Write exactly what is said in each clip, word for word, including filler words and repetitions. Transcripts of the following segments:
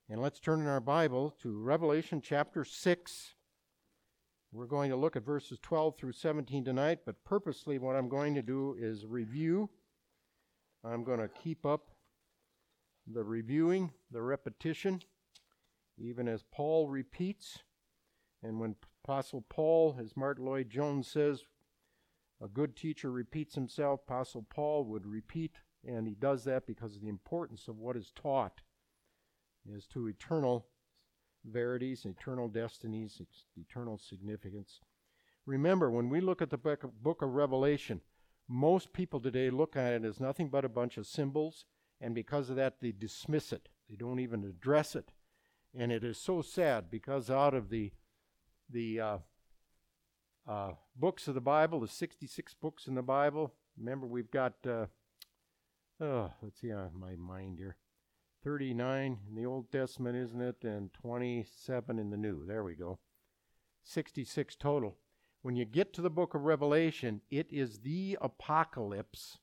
And let's turn in our Bible to Revelation chapter six. We're going to look at verses twelve through seventeen tonight, but purposely what I'm going to do is review. I'm going to keep up the reviewing, the repetition, even as Paul repeats. And when Apostle Paul, as Martin Lloyd-Jones says, a good teacher repeats himself, Apostle Paul would repeat, and he does that because of the importance of what is taught as to eternal verities, eternal destinies, eternal significance. Remember, when we look at the book of Revelation, most people today look at it as nothing but a bunch of symbols, and because of that, they dismiss it. They don't even address it. And it is so sad, because out of the the uh, uh, books of the Bible, the sixty-six books in the Bible, remember we've got, uh, oh, let's see on my mind here, thirty-nine in the Old Testament, isn't it? And twenty-seven in the New. There we go. sixty-six total. When you get to the book of Revelation, it is the apocalypse,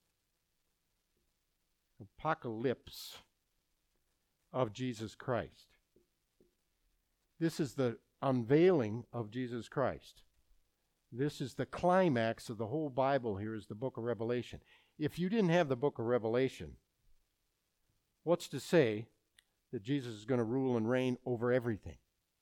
apocalypse of Jesus Christ. This is the unveiling of Jesus Christ. This is the climax of the whole Bible here, is the book of Revelation. If you didn't have the book of Revelation, what's to say that Jesus is going to rule and reign over everything?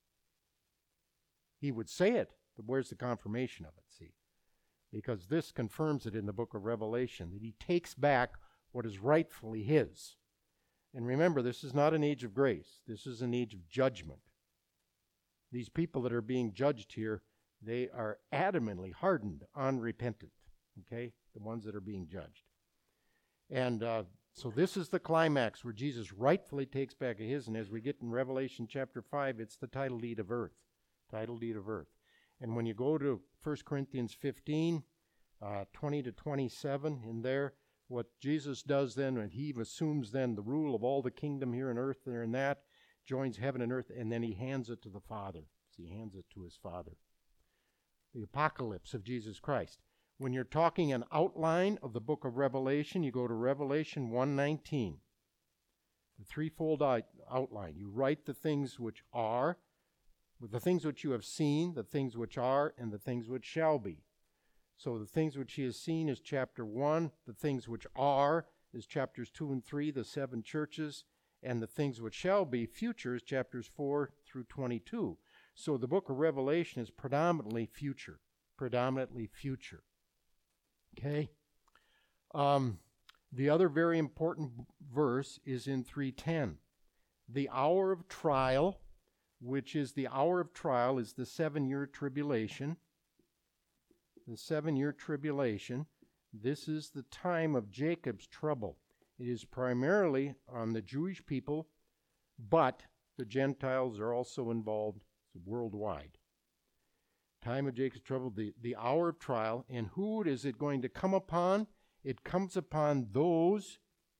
He would say it, but where's the confirmation of it, see? Because this confirms it in the book of Revelation, that he takes back what is rightfully his. And remember, this is not an age of grace. This is an age of judgment. These people that are being judged here, they are adamantly hardened, unrepentant, okay? The ones that are being judged. And uh, so this is the climax where Jesus rightfully takes back his, and as we get in Revelation chapter five, it's the title deed of earth. Title deed of earth. And when you go to First Corinthians fifteen, uh, twenty to twenty-seven, in there, what Jesus does then, when he assumes then the rule of all the kingdom here on earth, there and that, joins heaven and earth, and then he hands it to the Father. So he hands it to his Father. The apocalypse of Jesus Christ. When you're talking an outline of the book of Revelation, you go to Revelation one nineteen. The threefold outline. You write the things which are, the things which you have seen, the things which are, and the things which shall be. So the things which he has seen is chapter one. The things which are is chapters two and three, the seven churches. And the things which shall be, future, is chapters four through twenty-two. So the book of Revelation is predominantly future. Predominantly future. Okay? Um, the other very important verse is in three ten. The hour of trial, which is the hour of trial, is the seven-year tribulation. The seven-year tribulation. This is the time of Jacob's trouble. It is primarily on the Jewish people, but the Gentiles are also involved worldwide. Time of Jacob's trouble, the, the hour of trial. And who is it going to come upon? It comes upon those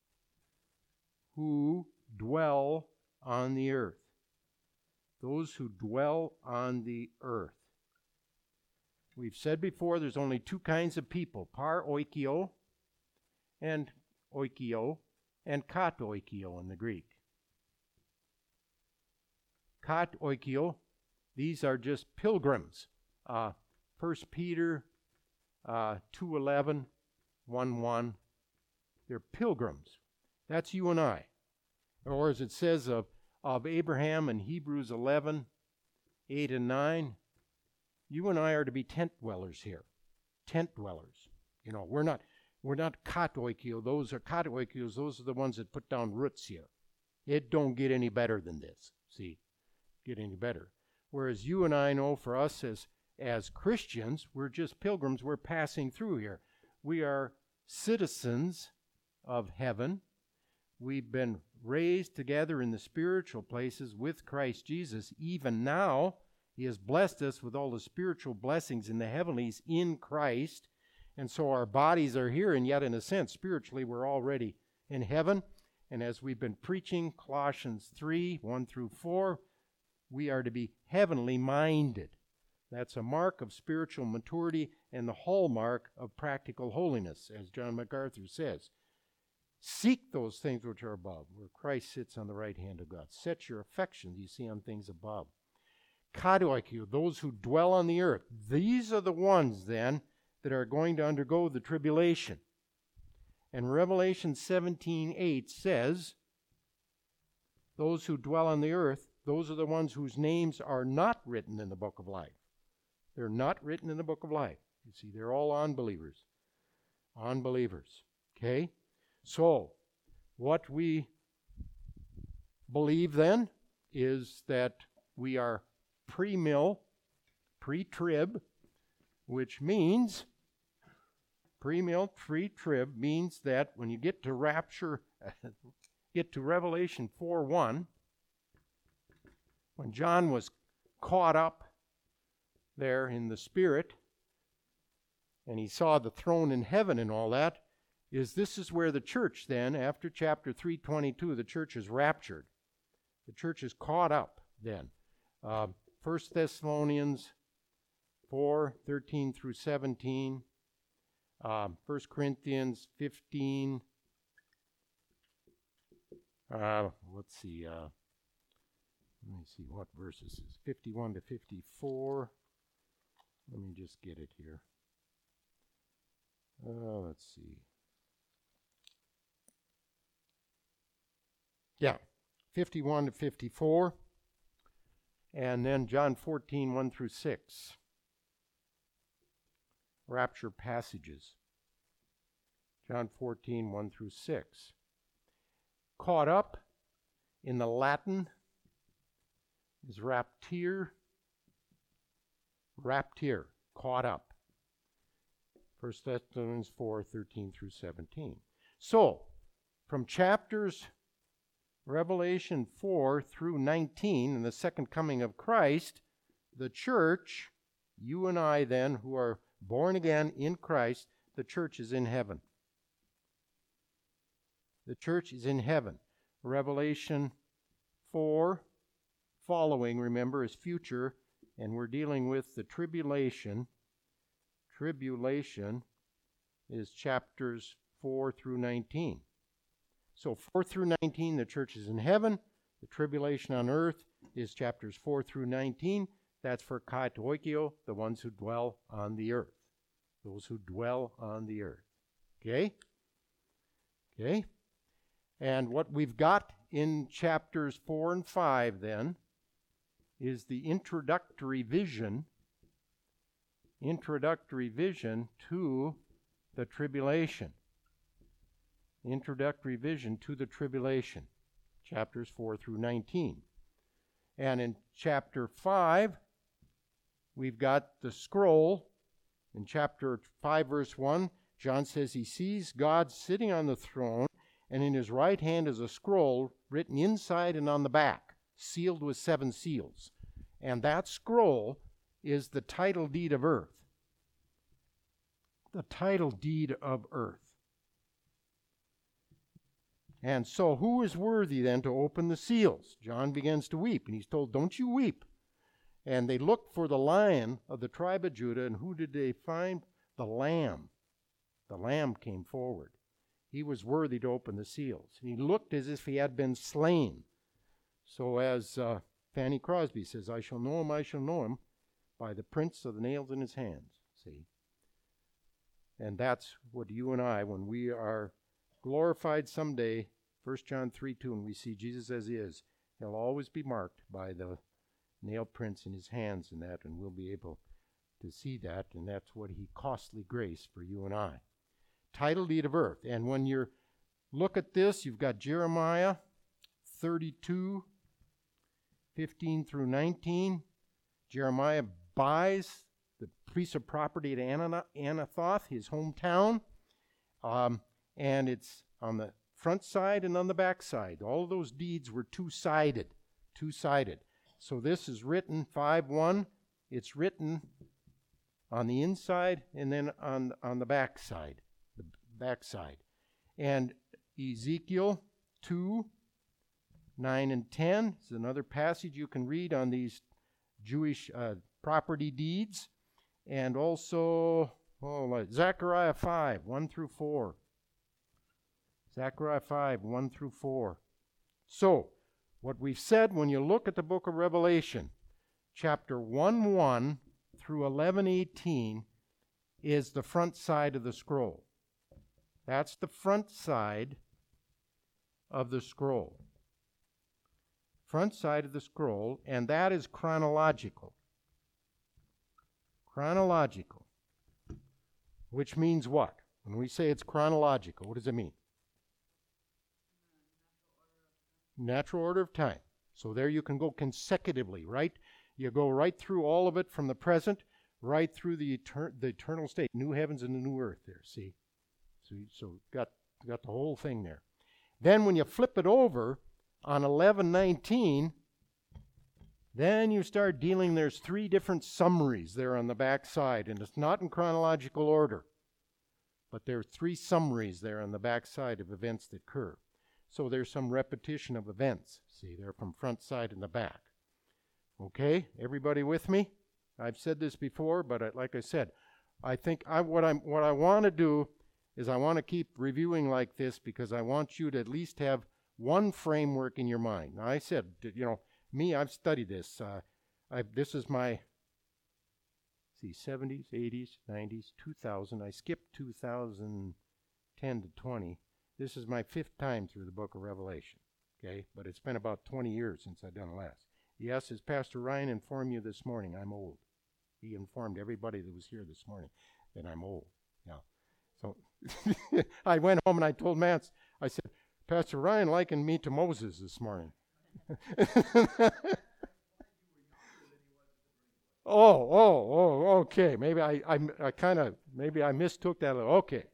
who dwell on the earth. Those who dwell on the earth. We've said before there's only two kinds of people, par oikio and oikio, and kat oikio in the Greek. Kat oikio, these are just pilgrims. Uh, First Peter uh, two eleven, one one, they're pilgrims. That's you and I. Or as it says of, of Abraham in Hebrews eleven, eight and nine, you and I are to be tent dwellers here. Tent dwellers. You know, we're not... We're not katoikio. Those are katoikios. Those are the ones that put down roots here. It don't get any better than this. See, get any better. Whereas you and I know, for us as as Christians, we're just pilgrims. We're passing through here. We are citizens of heaven. We've been raised together in the spiritual places with Christ Jesus. Even now, he has blessed us with all the spiritual blessings in the heavenlies in Christ. And so our bodies are here, and yet in a sense, spiritually, we're already in heaven. And as we've been preaching Colossians three, one through four, we are to be heavenly minded. That's a mark of spiritual maturity and the hallmark of practical holiness, as John MacArthur says. Seek those things which are above, where Christ sits on the right hand of God. Set your affections, you see, on things above. Kadoikio, those who dwell on the earth. These are the ones, then, that are going to undergo the tribulation. And Revelation seventeen eight says, those who dwell on the earth, those are the ones whose names are not written in the book of life. They're not written in the book of life. You see, they're all unbelievers. Unbelievers. Okay? So, what we believe then is that we are pre-mill, pre-trib, which means, pre-mill, pre-trib means that when you get to rapture, get to Revelation four one, when John was caught up there in the Spirit, and he saw the throne in heaven and all that, is this is where the church then, after chapter three twenty-two, the church is raptured. The church is caught up then. Uh, First Thessalonians four thirteen through seventeen, uh, First Corinthians fifteen, uh, let's see, uh, let me see what verses is, fifty-one to fifty-four. Let me just get it here. Uh, let's see. Yeah, fifty-one to fifty-four. And then John fourteen, one through six. Rapture passages. John fourteen, one through six. Caught up in the Latin is raptir. Raptir, caught up. First Thessalonians four, thirteen through seventeen. So, from chapters Revelation four through nineteen, in the second coming of Christ, the church, you and I then, who are born again in Christ, the church is in heaven. The church is in heaven. Revelation four following, remember, is future, and we're dealing with the tribulation. Tribulation is chapters four through nineteen. So four through nineteen, the church is in heaven. The tribulation on earth is chapters four through nineteen. That's for katoikio, the ones who dwell on the earth. Those who dwell on the earth. Okay? Okay? And what we've got in chapters four and five then is the introductory vision, introductory vision to the tribulation. Introductory vision to the tribulation, chapters four through nineteen. And in chapter five, we've got the scroll. In chapter five, verse one, John says he sees God sitting on the throne, and in his right hand is a scroll written inside and on the back, sealed with seven seals. And that scroll is the title deed of earth. The title deed of earth. And so who is worthy then to open the seals? John begins to weep, and he's told, don't you weep. And they looked for the Lion of the tribe of Judah, and who did they find? The Lamb. The Lamb came forward. He was worthy to open the seals. And he looked as if he had been slain. So as uh, Fanny Crosby says, I shall know him, I shall know him, by the prints of the nails in his hands. See? And that's what you and I, when we are glorified someday, First John three two, and we see Jesus as he is, he'll always be marked by the nail prints in his hands and that, and we'll be able to see that, and that's what he costly grace for you and I. Title deed of earth. And when you look at this, you've got Jeremiah thirty-two, fifteen through nineteen. Jeremiah buys the piece of property at Anathoth, his hometown, um, and it's on the front side and on the back side. All of those deeds were two-sided, two-sided. So this is written, five one, it's written on the inside and then on, on the back side, the back side. And Ezekiel two, nine and ten is another passage you can read on these Jewish uh, property deeds. And also, oh, Zechariah five, one through four. Zechariah five, one through four. So, what we've said when you look at the book of Revelation, chapter one one through eleven eighteen is the front side of the scroll. That's the front side of the scroll. Front side of the scroll, and that is chronological. Chronological. Which means what? When we say it's chronological, what does it mean? Natural order of time. So there you can go consecutively, right? You go right through all of it from the present, right through the, etern- the eternal state, new heavens and a new earth there, see? So, so got, got the whole thing there. Then when you flip it over on eleven nineteen, then you start dealing, there's three different summaries there on the back side, and it's not in chronological order, but there are three summaries there on the back side of events that occur. So there's some repetition of events. See, they're from front, side, and the back. Okay, everybody with me? I've said this before, but I, like I said, I think I, what, I'm, what I want to do is I want to keep reviewing like this because I want you to at least have one framework in your mind. Now, I said, you know, me, I've studied this. Uh, I've, this is my, see, seventies, eighties, nineties, two thousand. I skipped two thousand ten to twenty. This is my fifth time through the book of Revelation, okay? But it's been about twenty years since I've done it last. Yes, as Pastor Ryan informed you this morning, I'm old. He informed everybody that was here this morning that I'm old. Yeah. So I went home and I told Mance, I said, Pastor Ryan likened me to Moses this morning. oh, oh, oh, okay. Maybe I, I, I kind of, maybe I mistook that a little. Okay.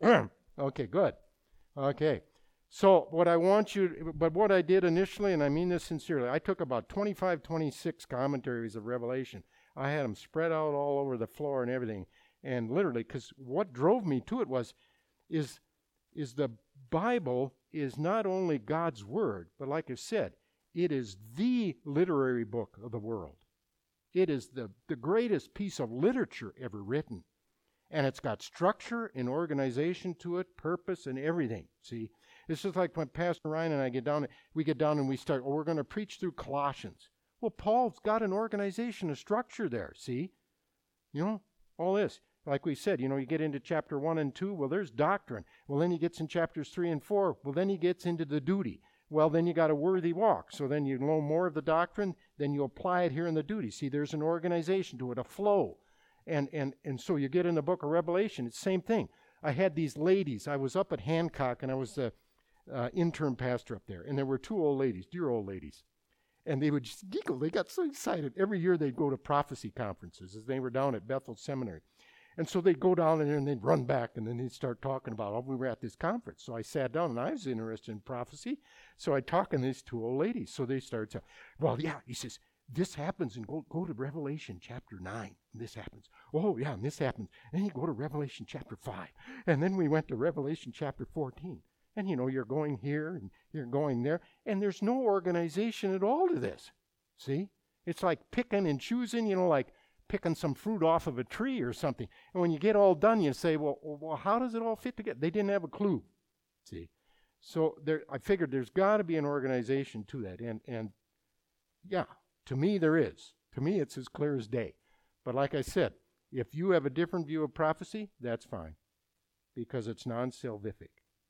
Okay, good. Okay. So what I want you, but what I did initially, and I mean this sincerely, I took about twenty-five, twenty-six commentaries of Revelation. I had them spread out all over the floor and everything. And literally, because what drove me to it was, is, is the Bible is not only God's Word, but like I said, it is the literary book of the world. It is the, the greatest piece of literature ever written. And it's got structure and organization to it, purpose and everything. See, it's just like when Pastor Ryan and I get down, we get down and we start, oh, we're going to preach through Colossians. Well, Paul's got an organization, a structure there, see? You know, all this. Like we said, you know, you get into chapter one and two, well, there's doctrine. Well, then he gets in chapters three and four. Well, then he gets into the duty. Well, then you got a worthy walk. So then you know more of the doctrine, then you apply it here in the duty. See, there's an organization to it, a flow. And and and so you get in the book of Revelation, it's the same thing. I had these ladies. I was up at Hancock, and I was the uh, intern pastor up there. And there were two old ladies, dear old ladies. And they would just giggle. They got so excited. Every year they'd go to prophecy conferences as they were down at Bethel Seminary. And so they'd go down there and they'd run back and then they'd start talking about, oh, we were at this conference. So I sat down and I was interested in prophecy. So I talked to these two old ladies. So they started to, well, yeah, he says, this happens and go, go to Revelation chapter nine. And this happens. Oh, yeah, and this happens. And you go to Revelation chapter five. And then we went to Revelation chapter fourteen. And, you know, you're going here and you're going there. And there's no organization at all to this. See? It's like picking and choosing, you know, like picking some fruit off of a tree or something. And when you get all done, you say, well, well how does it all fit together? They didn't have a clue. See? So there, I figured there's got to be an organization to that. And, and yeah, to me there is. To me it's as clear as day. But like I said, if you have a different view of prophecy, that's fine. Because it's non-salvific.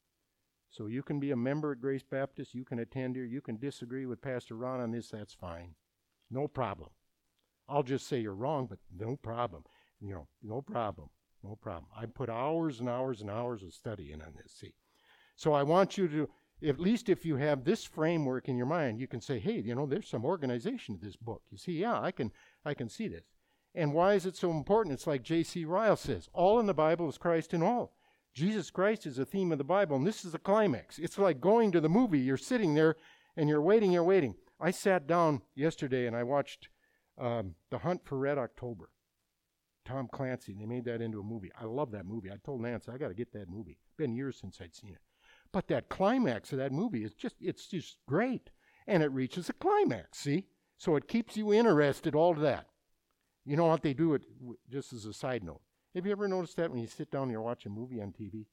So you can be a member at Grace Baptist, you can attend here, you can disagree with Pastor Ron on this, that's fine. No problem. I'll just say you're wrong, but no problem. You know, no problem. No problem. I put hours and hours and hours of studying on this, see. So I want you to, at least if you have this framework in your mind, you can say, hey, you know, there's some organization to this book. You see, yeah, I can I can see this. And why is it so important? It's like J C Ryle says, all in the Bible is Christ in all. Jesus Christ is the theme of the Bible, and this is the climax. It's like going to the movie. You're sitting there, and you're waiting, you're waiting. I sat down yesterday, and I watched um, The Hunt for Red October. Tom Clancy, they made that into a movie. I love that movie. I told Nance, I got to get that movie. It's been years since I'd seen it. But that climax of that movie is just, it's just great. And it reaches a climax, see? So it keeps you interested, all of that. You know what they do, it, just as a side note. Have you ever noticed that when you sit down and you're watching a movie on T V?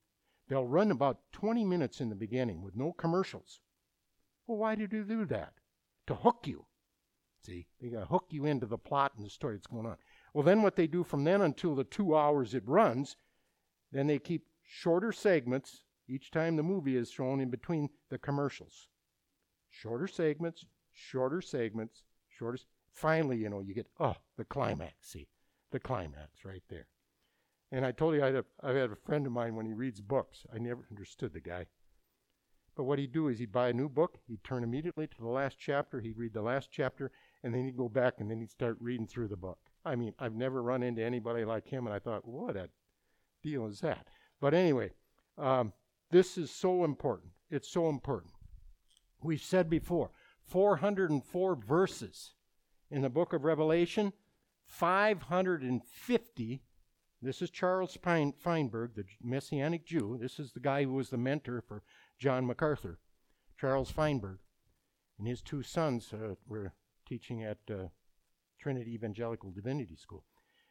They'll run about twenty minutes in the beginning with no commercials. Well, why did you do that? To hook you. See, they got to hook you into the plot and the story that's going on. Well, then what they do from then until the two hours it runs, then they keep shorter segments each time the movie is shown in between the commercials. Shorter segments, shorter segments, shorter. Finally, you know, you get, oh, the climax. See, the climax right there. And I told you I had a, I had a friend of mine when he reads books. I never understood the guy. But what he'd do is he'd buy a new book, he'd turn immediately to the last chapter, he'd read the last chapter, and then he'd go back and then he'd start reading through the book. I mean, I've never run into anybody like him, and I thought, what a deal is that? But anyway, um, this is so important. It's so important. We've said before, four hundred four verses in the book of Revelation, five hundred fifty. This is Charles Fein- Feinberg, the Messianic Jew. This is the guy who was the mentor for John MacArthur, Charles Feinberg. And his two sons uh, were teaching at uh, Trinity Evangelical Divinity School.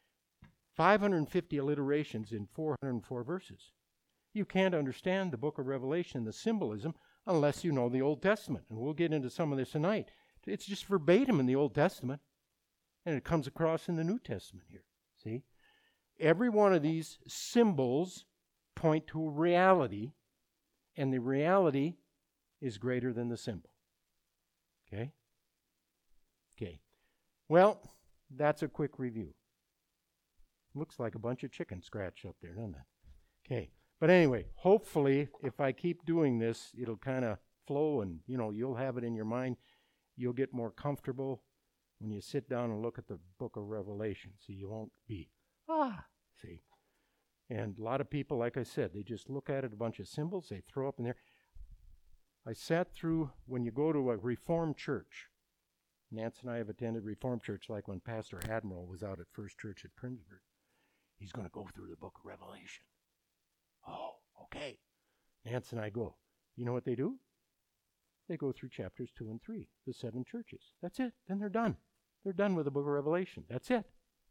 five hundred fifty alliterations in four hundred four verses. You can't understand the book of Revelation, the symbolism, unless you know the Old Testament. And we'll get into some of this tonight. It's just verbatim in the Old Testament. And it comes across in the New Testament here. See? Every one of these symbols point to a reality, and the reality is greater than the symbol. Okay? Okay. Well, that's a quick review. Looks like a bunch of chicken scratch up there, doesn't it? Okay. But anyway, hopefully, if I keep doing this, it'll kind of flow and, you know, you'll have it in your mind. You'll get more comfortable when you sit down and look at the book of Revelation. So you won't be, ah, see. And a lot of people, like I said, they just look at it, a bunch of symbols, they throw up in there. I sat through, when you go to a Reformed church, Nance and I have attended Reformed church, like when Pastor Admiral was out at First Church at Princeburg. He's going to go through the book of Revelation. Oh, okay. Nance and I go. You know what they do? They go through chapters two and three, the seven churches. That's it. Then they're done. They're done with the book of Revelation. That's it.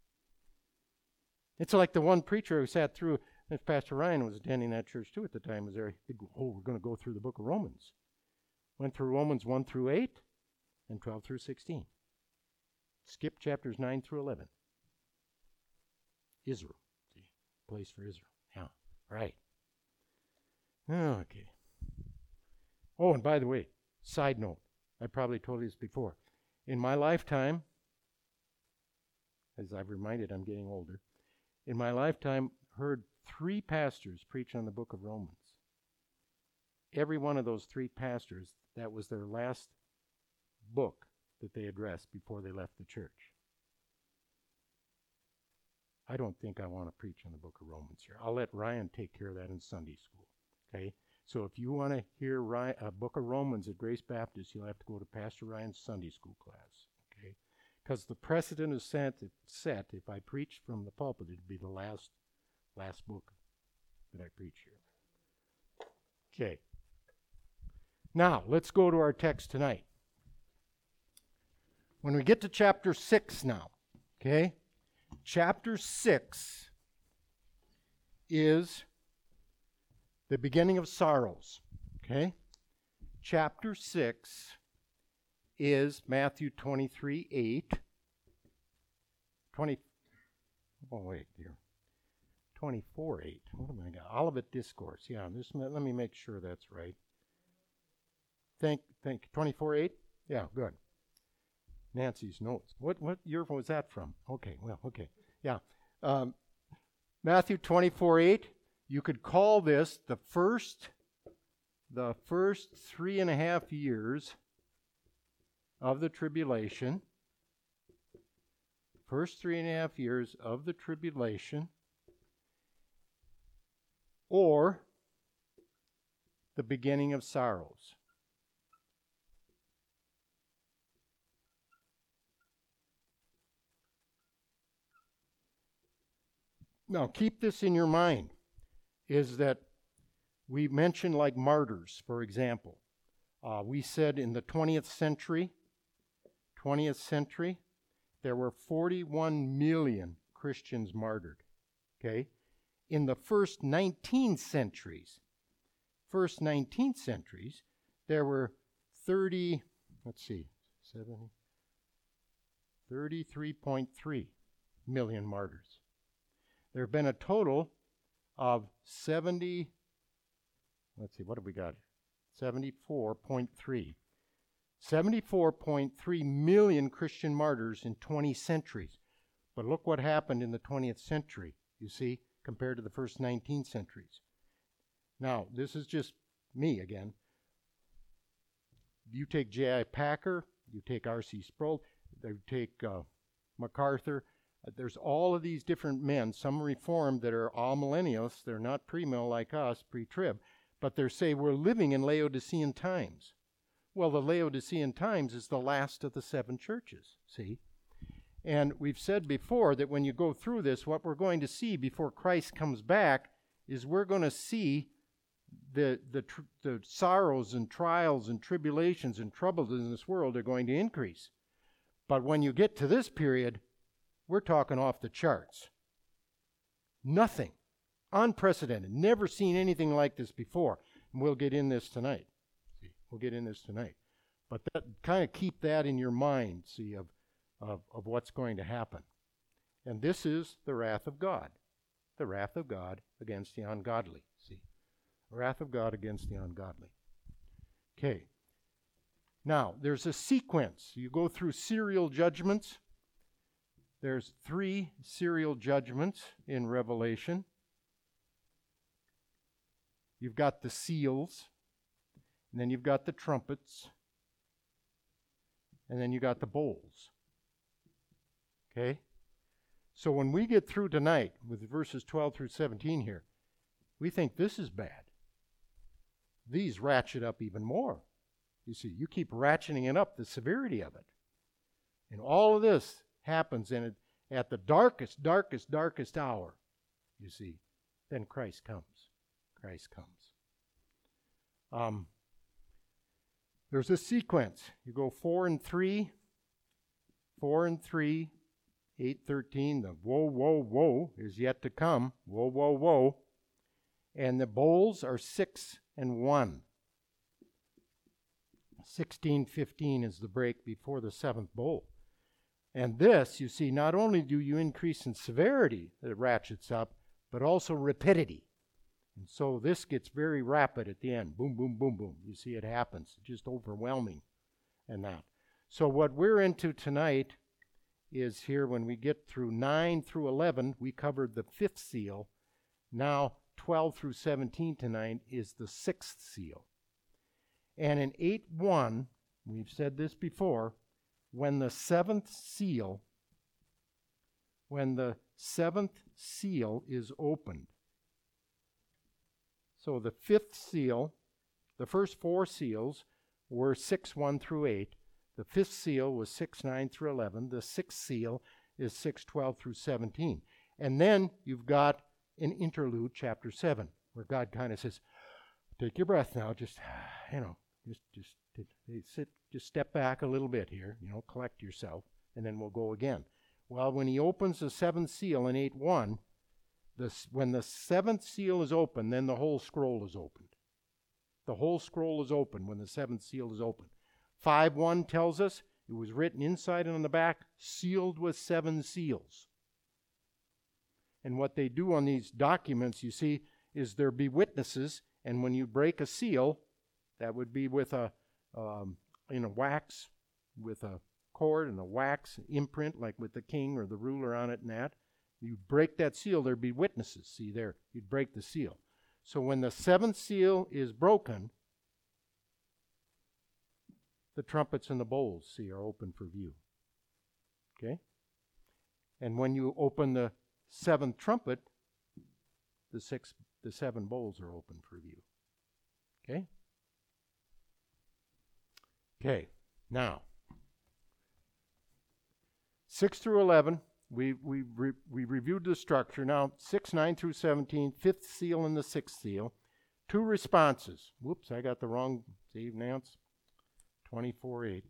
It's like the one preacher who sat through, if Pastor Ryan was attending that church too at the time, was there, he'd go, oh, we're going to go through the book of Romans. Went through Romans one through eight and twelve through sixteen. Skip chapters nine through eleven. Israel. See, place for Israel. Yeah, right. Okay. Oh, and by the way, side note, I probably told you this before. In my lifetime, as I've reminded, I'm getting older. In my lifetime, heard three pastors preach on the book of Romans. Every one of those three pastors, that was their last book that they addressed before they left the church. I don't think I want to preach on the book of Romans here. I'll let Ryan take care of that in Sunday school. Okay? So if you want to hear Ryan, a book of Romans at Grace Baptist, you'll have to go to Pastor Ryan's Sunday school class. Okay? Because the precedent is set, set, if I preach from the pulpit, it'd be the last, last book that I preach here. Okay. Now, let's go to our text tonight. When we get to chapter six now, okay? Chapter six is the beginning of sorrows, okay? Chapter six is Matthew twenty-three eight. twenty, oh, wait, dear. twenty-four eight. What am I got? Olivet Discourse. Yeah, this, let me make sure that's right. Think, think, twenty-four eight? Yeah, good. Nancy's notes. What what year was that from? Okay, well, okay. Yeah. Um, Matthew twenty-four eight. You could call this the first, the first three and a half years of the tribulation. First three and a half years of the tribulation. Or the beginning of sorrows. Now, keep this in your mind, is that we mentioned like martyrs, for example. Uh, we said in the twentieth century, twentieth century, there were forty-one million Christians martyred, okay? In the first nineteen centuries, first nineteenth centuries, there were thirty, let's see, seventy, thirty-three point three million martyrs. There have been a total of seventy, let's see, what have we got? seventy-four point three. seventy-four point three million Christian martyrs in twenty centuries. But look what happened in the twentieth century, you see, compared to the first nineteen centuries. Now, this is just me again. You take J I Packer, you take R C Sproul, you take uh, MacArthur. Uh, there's all of these different men, some Reformed that are all millennials. They're not pre-mill like us, pre-trib, but they say we're living in Laodicean times. Well, the Laodicean times is the last of the seven churches, see? And we've said before that when you go through this, what we're going to see before Christ comes back is we're going to see the the, tr- the sorrows and trials and tribulations and troubles in this world are going to increase. But when you get to this period, we're talking off the charts. Nothing. Unprecedented. Never seen anything like this before. And we'll get in this tonight. See, we'll get in this tonight. But that kind of keep that in your mind, see, of, of, of what's going to happen. And this is the wrath of God. The wrath of God against the ungodly. See, the wrath of God against the ungodly. Okay. Now, there's a sequence. You go through serial judgments. There's three serial judgments in Revelation. You've got the seals, and then you've got the trumpets, and then you got the bowls. Okay? So when we get through tonight with verses twelve through seventeen here, we think this is bad. These ratchet up even more. You see, you keep ratcheting it up, the severity of it. And all of this happens in it at the darkest, darkest, darkest hour, you see. Then Christ comes. Christ comes. Um, there's a sequence. You go four and three, four and three, eight, thirteen. The woe, woe, woe is yet to come. Woe, woe, woe. And the bowls are six and one. sixteen, fifteen is the break before the seventh bowl. And this, you see, not only do you increase in severity, it ratchets up, but also rapidity. And so this gets very rapid at the end. Boom, boom, boom, boom. You see it happens. Just overwhelming and that. So what we're into tonight is here when we get through nine through eleven, we covered the fifth seal. Now twelve through seventeen tonight is the sixth seal. And in eight one, we've said this before, when the seventh seal, when the seventh seal is opened. So the fifth seal, the first four seals were six one through eight. The fifth seal was six nine through eleven. The sixth seal is six twelve through seventeen. And then you've got an interlude, chapter seven, where God kind of says, take your breath now, just, you know, just, just, sit, just step back a little bit here, you know, collect yourself, and then we'll go again. Well, when he opens the seventh seal in eight one, this, when the seventh seal is open, then the whole scroll is opened. The whole scroll is open when the seventh seal is open. five one tells us it was written inside and on the back, sealed with seven seals. And what they do on these documents, you see, is there be witnesses, and when you break a seal, that would be with a, um, in a wax, with a cord and a wax imprint, like with the king or the ruler on it and that. You break that seal, there'd be witnesses. See there, you'd break the seal. So when the seventh seal is broken, the trumpets and the bowls, see, are open for view. Okay? And when you open the seventh trumpet, the six, the seven bowls are open for view. Okay? Okay, now, six through eleven, we we re, we reviewed the structure. Now, six, nine through seventeen, fifth seal and the sixth seal. Two responses. Whoops, I got the wrong, Steve Nance, twenty-four eight.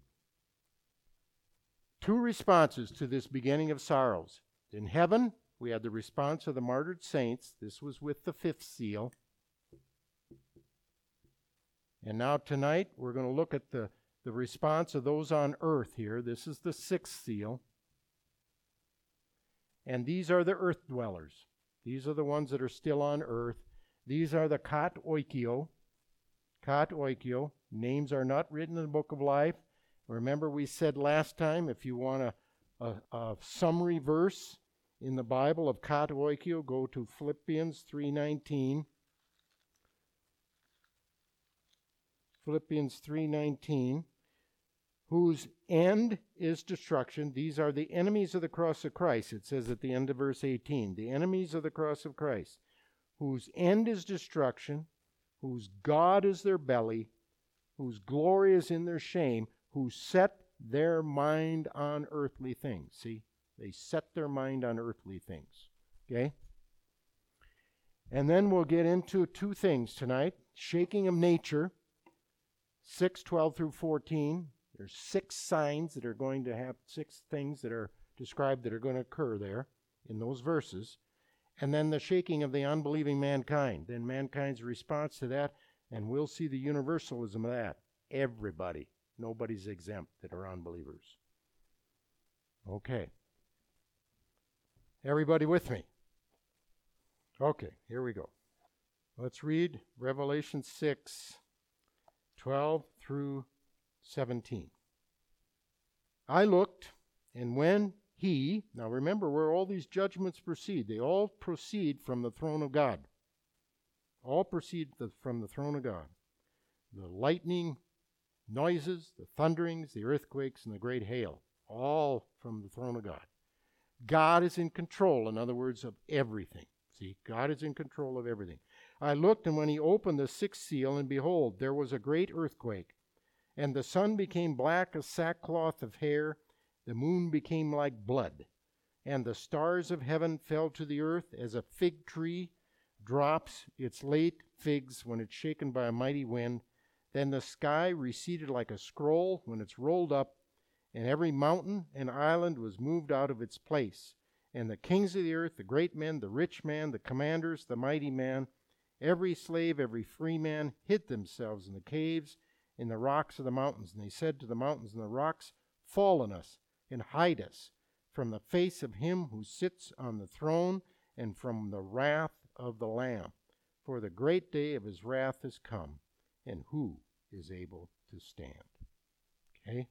Two responses to this beginning of sorrows. In heaven, we had the response of the martyred saints. This was with the fifth seal. And now tonight we're going to look at the, the response of those on earth here. This is the sixth seal. And these are the earth dwellers. These are the ones that are still on earth. These are the kat oikio. Kat oikio. Names are not written in the book of life. Remember we said last time, if you want a, a, a summary verse in the Bible of kat oikio, go to Philippians three nineteen. Philippians three nineteen. Whose end is destruction. These are the enemies of the cross of Christ. It says at the end of verse eighteen, the enemies of the cross of Christ, whose end is destruction, whose God is their belly, whose glory is in their shame, who set their mind on earthly things. See, they set their mind on earthly things. Okay? And then we'll get into two things tonight. Shaking of nature, six twelve through fourteen. There's six signs that are going to have, six things that are described that are going to occur there in those verses. And then the shaking of the unbelieving mankind. Then mankind's response to that, and we'll see the universalism of that. Everybody. Nobody's exempt that are unbelievers. Okay. Everybody with me? Okay, here we go. Let's read Revelation six, twelve through seventeen. I looked, and when he, now remember where all these judgments proceed, they all proceed from the throne of God. All proceed the, from the throne of God. The lightning noises, the thunderings, the earthquakes, and the great hail, all from the throne of God. God is in control, in other words, of everything. See, God is in control of everything. I looked, and when he opened the sixth seal, and behold, there was a great earthquake. And the sun became black as sackcloth of hair, the moon became like blood, and the stars of heaven fell to the earth as a fig tree drops its late figs when it's shaken by a mighty wind. Then the sky receded like a scroll when it's rolled up, and every mountain and island was moved out of its place. And the kings of the earth, the great men, the rich man, the commanders, the mighty man, every slave, every free man, hid themselves in the caves, in the rocks of the mountains. And they said to the mountains and the rocks, fall on us and hide us from the face of him who sits on the throne and from the wrath of the Lamb. For the great day of his wrath has come, and who is able to stand? Okay?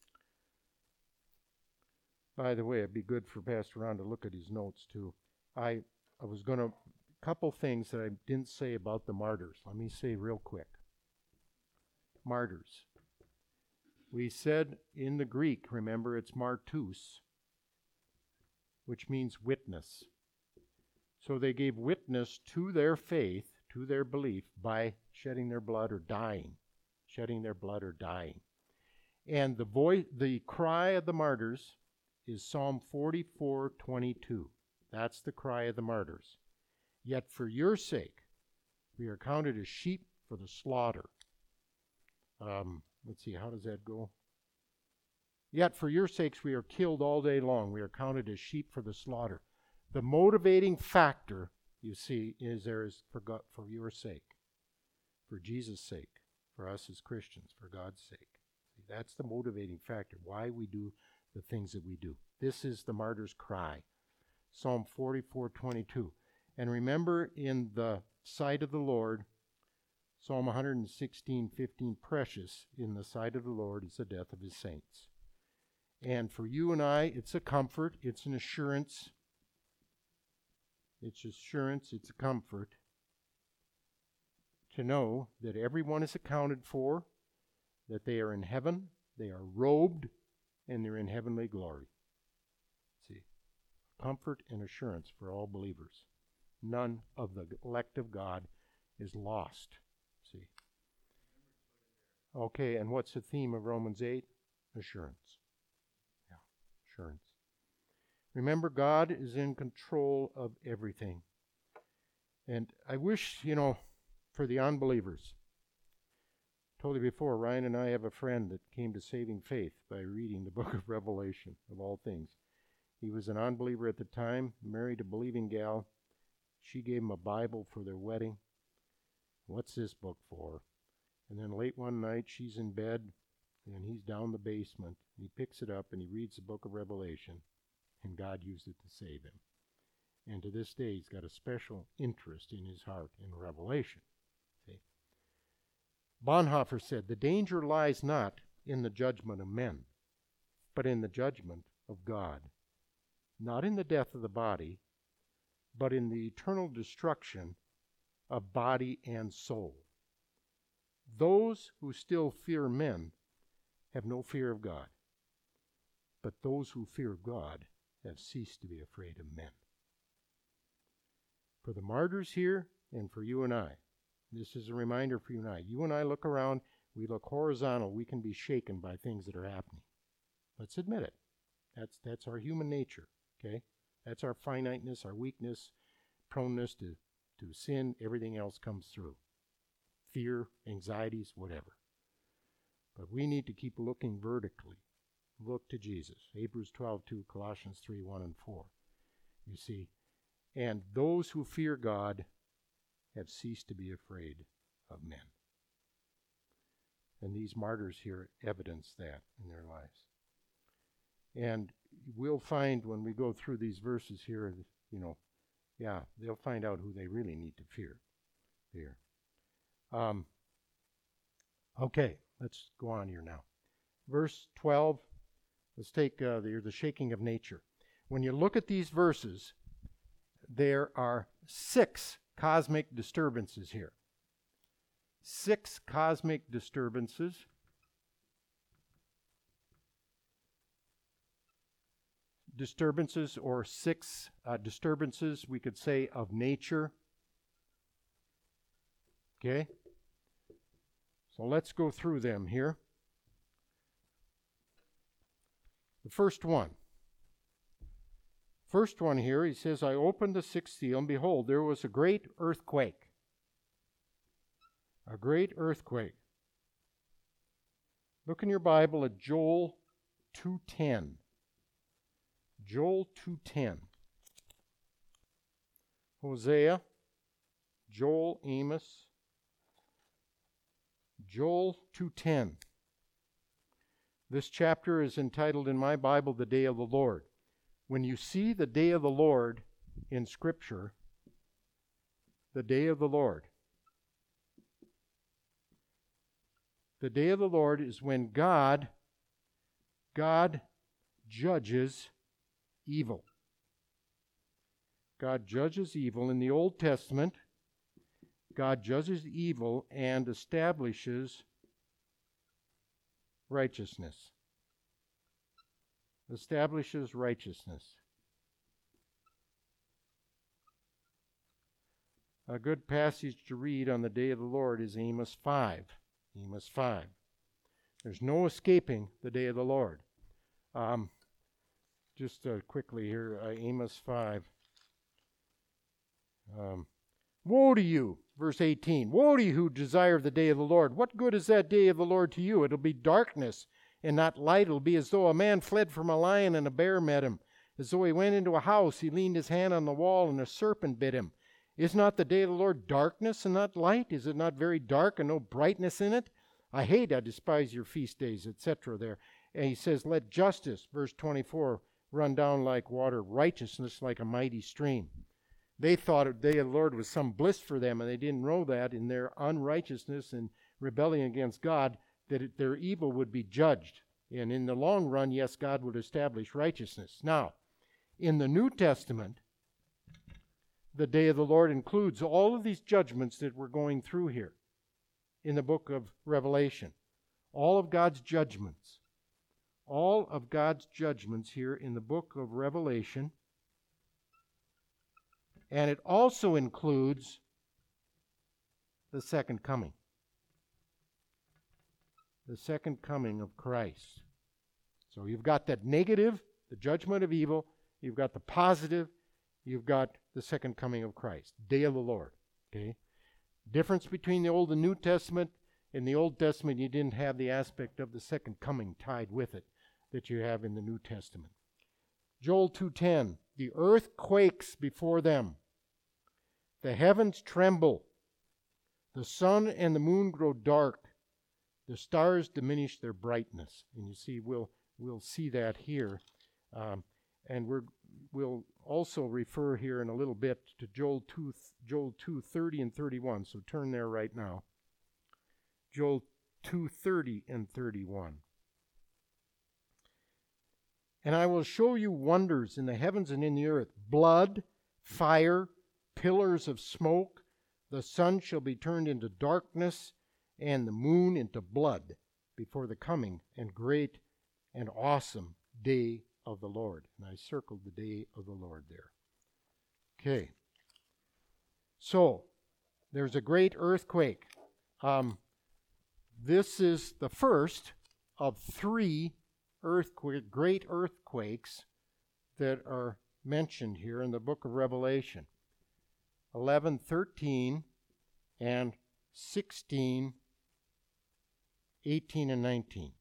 By the way, it'd be good for Pastor Ron to look at his notes too. I, I was going to, a couple things that I didn't say about the martyrs. Let me say real quick. Martyrs. We said in the Greek, remember, it's martus, which means witness. So they gave witness to their faith, to their belief, by shedding their blood or dying. Shedding their blood or dying. And the voice, the cry of the martyrs is Psalm forty-four twenty-two. That's the cry of the martyrs. Yet for your sake, we are counted as sheep for the slaughter. Um, let's see, how does that go? Yet for your sakes we are killed all day long. We are counted as sheep for the slaughter. The motivating factor, you see, is there is for God, for your sake, for Jesus' sake, for us as Christians, for God's sake. See, that's the motivating factor, why we do the things that we do. This is the martyr's cry. Psalm forty-four twenty-two. And remember, in the sight of the Lord, Psalm one sixteen fifteen, precious in the sight of the Lord is the death of his saints. And for you and I, it's a comfort, it's an assurance. It's assurance, it's a comfort to know that everyone is accounted for, that they are in heaven, they are robed, and they're in heavenly glory. See, comfort and assurance for all believers. None of the elect of God is lost. See. Okay, and what's the theme of Romans eight? Assurance. Yeah, assurance. Remember, God is in control of everything. And I wish, you know, for the unbelievers. I told you before, Ryan and I have a friend that came to saving faith by reading the book of Revelation, of all things. He was an unbeliever at the time, married a believing gal. She gave him a Bible for their wedding. What's this book for? And then late one night, she's in bed, and he's down the basement. And he picks it up, and he reads the book of Revelation, and God used it to save him. And to this day, he's got a special interest in his heart in Revelation. See? Bonhoeffer said, the danger lies not in the judgment of men, but in the judgment of God. Not in the death of the body, but in the eternal destruction of body and soul. Those who still fear men have no fear of God, but those who fear God have ceased to be afraid of men. For the martyrs here and for you and I, this is a reminder for you and I. You and I look around, we look horizontal, we can be shaken by things that are happening. Let's admit it. That's, that's our human nature, okay? That's our finiteness, our weakness, proneness to, to sin. Everything else comes through. Fear, anxieties, whatever. But we need to keep looking vertically. Look to Jesus. Hebrews twelve two, Colossians three one and four. You see, and those who fear God have ceased to be afraid of men. And these martyrs here evidence that in their lives. And we'll find when we go through these verses here, you know, yeah, they'll find out who they really need to fear here. Um, okay, let's go on here now. Verse twelve, let's take uh, the, the shaking of nature. When you look at these verses, there are six cosmic disturbances here. Six cosmic disturbances. Disturbances or six uh, disturbances, we could say, of nature. Okay? So let's go through them here. The first one. First one here, he says, I opened the sixth seal, and behold, there was a great earthquake. A great earthquake. Look in your Bible at Joel two ten. Joel two ten. Hosea, Joel, Amos, Joel two ten. This chapter is entitled in my Bible, The Day of the Lord. When you see the day of the Lord in Scripture, the day of the Lord, the day of the Lord is when God, God judges evil. God judges evil. In the Old Testament, God judges evil and establishes righteousness. Establishes righteousness. A good passage to read on the day of the Lord is Amos five. Amos five. There's no escaping the day of the Lord. Um, just uh, quickly here, uh, Amos five. Um, Woe to you, verse eighteen. Woe to you who desire the day of the Lord. What good is that day of the Lord to you? It'll be darkness and not light. It'll be as though a man fled from a lion and a bear met him. As though he went into a house, he leaned his hand on the wall and a serpent bit him. Is not the day of the Lord darkness and not light? Is it not very dark and no brightness in it? I hate, I despise your feast days, et cetera there. And he says, let justice, verse twenty-four, run down like water, righteousness like a mighty stream. They thought the day of the Lord was some bliss for them, and they didn't know that in their unrighteousness and rebellion against God, that it, their evil would be judged. And in the long run, yes, God would establish righteousness. Now, in the New Testament, the day of the Lord includes all of these judgments that we're going through here in the book of Revelation. All of God's judgments. All of God's judgments here in the book of Revelation. And it also includes the second coming. The second coming of Christ. So you've got that negative, the judgment of evil. You've got the positive. You've got the second coming of Christ. Day of the Lord. Okay? Difference between the Old and New Testament. In the Old Testament, you didn't have the aspect of the second coming tied with it that you have in the New Testament. Joel two ten. The earth quakes before them. The heavens tremble. The sun and the moon grow dark. The stars diminish their brightness. And you see, we'll, we'll see that here. Um, and we're, we'll also refer here in a little bit to Joel two, Joel two, thirty and thirty-one. So turn there right now. Joel two, thirty and thirty-one. And I will show you wonders in the heavens and in the earth, blood, fire, pillars of smoke. The sun shall be turned into darkness, and the moon into blood, before the coming and great and awesome day of the Lord. And I circled the day of the Lord there. Okay. So, there's a great earthquake. Um, this is the first of three earthquake, great earthquakes that are mentioned here in the book of Revelation. eleven, thirteen, and sixteen, eighteen, and nineteen.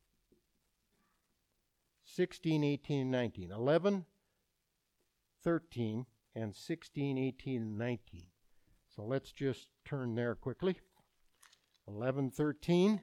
sixteen, eighteen, and nineteen. eleven, thirteen, and sixteen, eighteen, and nineteen. So let's just turn there quickly. eleven, thirteen.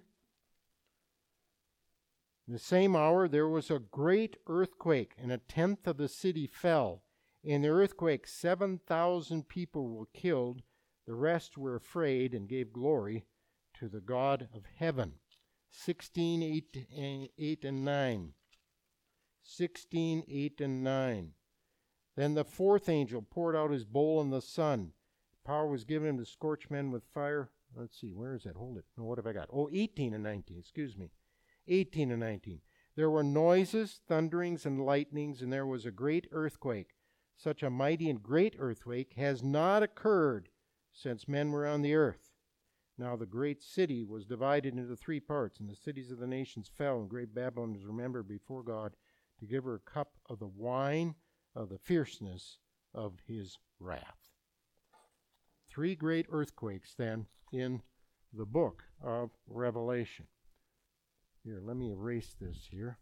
In the same hour there was a great earthquake, and a tenth of the city fell. In the earthquake seven thousand people were killed. The rest were afraid and gave glory to the God of heaven. sixteen, eight, eight and nine. sixteen, eight and nine. Then the fourth angel poured out his bowl on the sun. Power was given him to scorch men with fire. Let's see, where is that? Hold it. No, what have I got? Oh, eighteen and nineteen, excuse me. eighteen and nineteen. There were noises, thunderings, and lightnings, and there was a great earthquake. Such a mighty and great earthquake has not occurred since men were on the earth. Now the great city was divided into three parts, and the cities of the nations fell, and great Babylon is remembered before God to give her a cup of the wine of the fierceness of his wrath. Three great earthquakes, then, in the book of Revelation. Here, let me erase this here.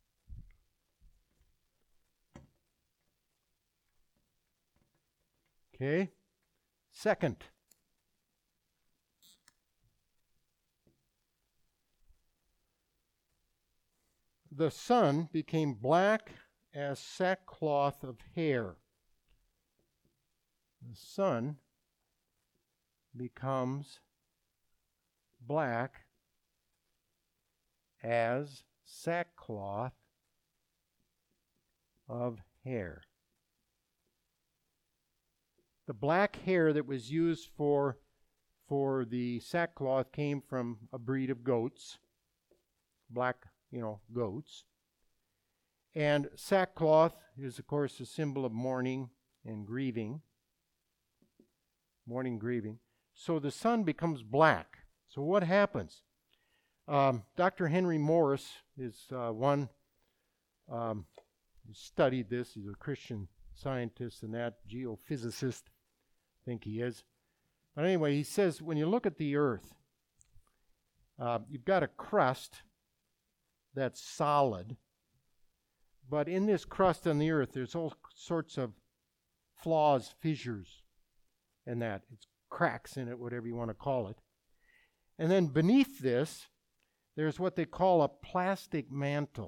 Okay. Second. The sun became black as sackcloth of hair. The sun becomes black as sackcloth of hair. The black hair that was used for, for the sackcloth came from a breed of goats, black, you know, goats. And sackcloth is, of course, a symbol of mourning and grieving. Mourning, grieving. So the sun becomes black. So what happens? Um, Doctor Henry Morris is uh, one um, who studied this. He's a Christian scientist and that, geophysicist, I think he is. But anyway, he says when you look at the earth, uh, you've got a crust that's solid, but in this crust on the earth, there's all sorts of flaws, fissures, and that. It's cracks in it, whatever you want to call it. And then beneath this, there's what they call a plastic mantle.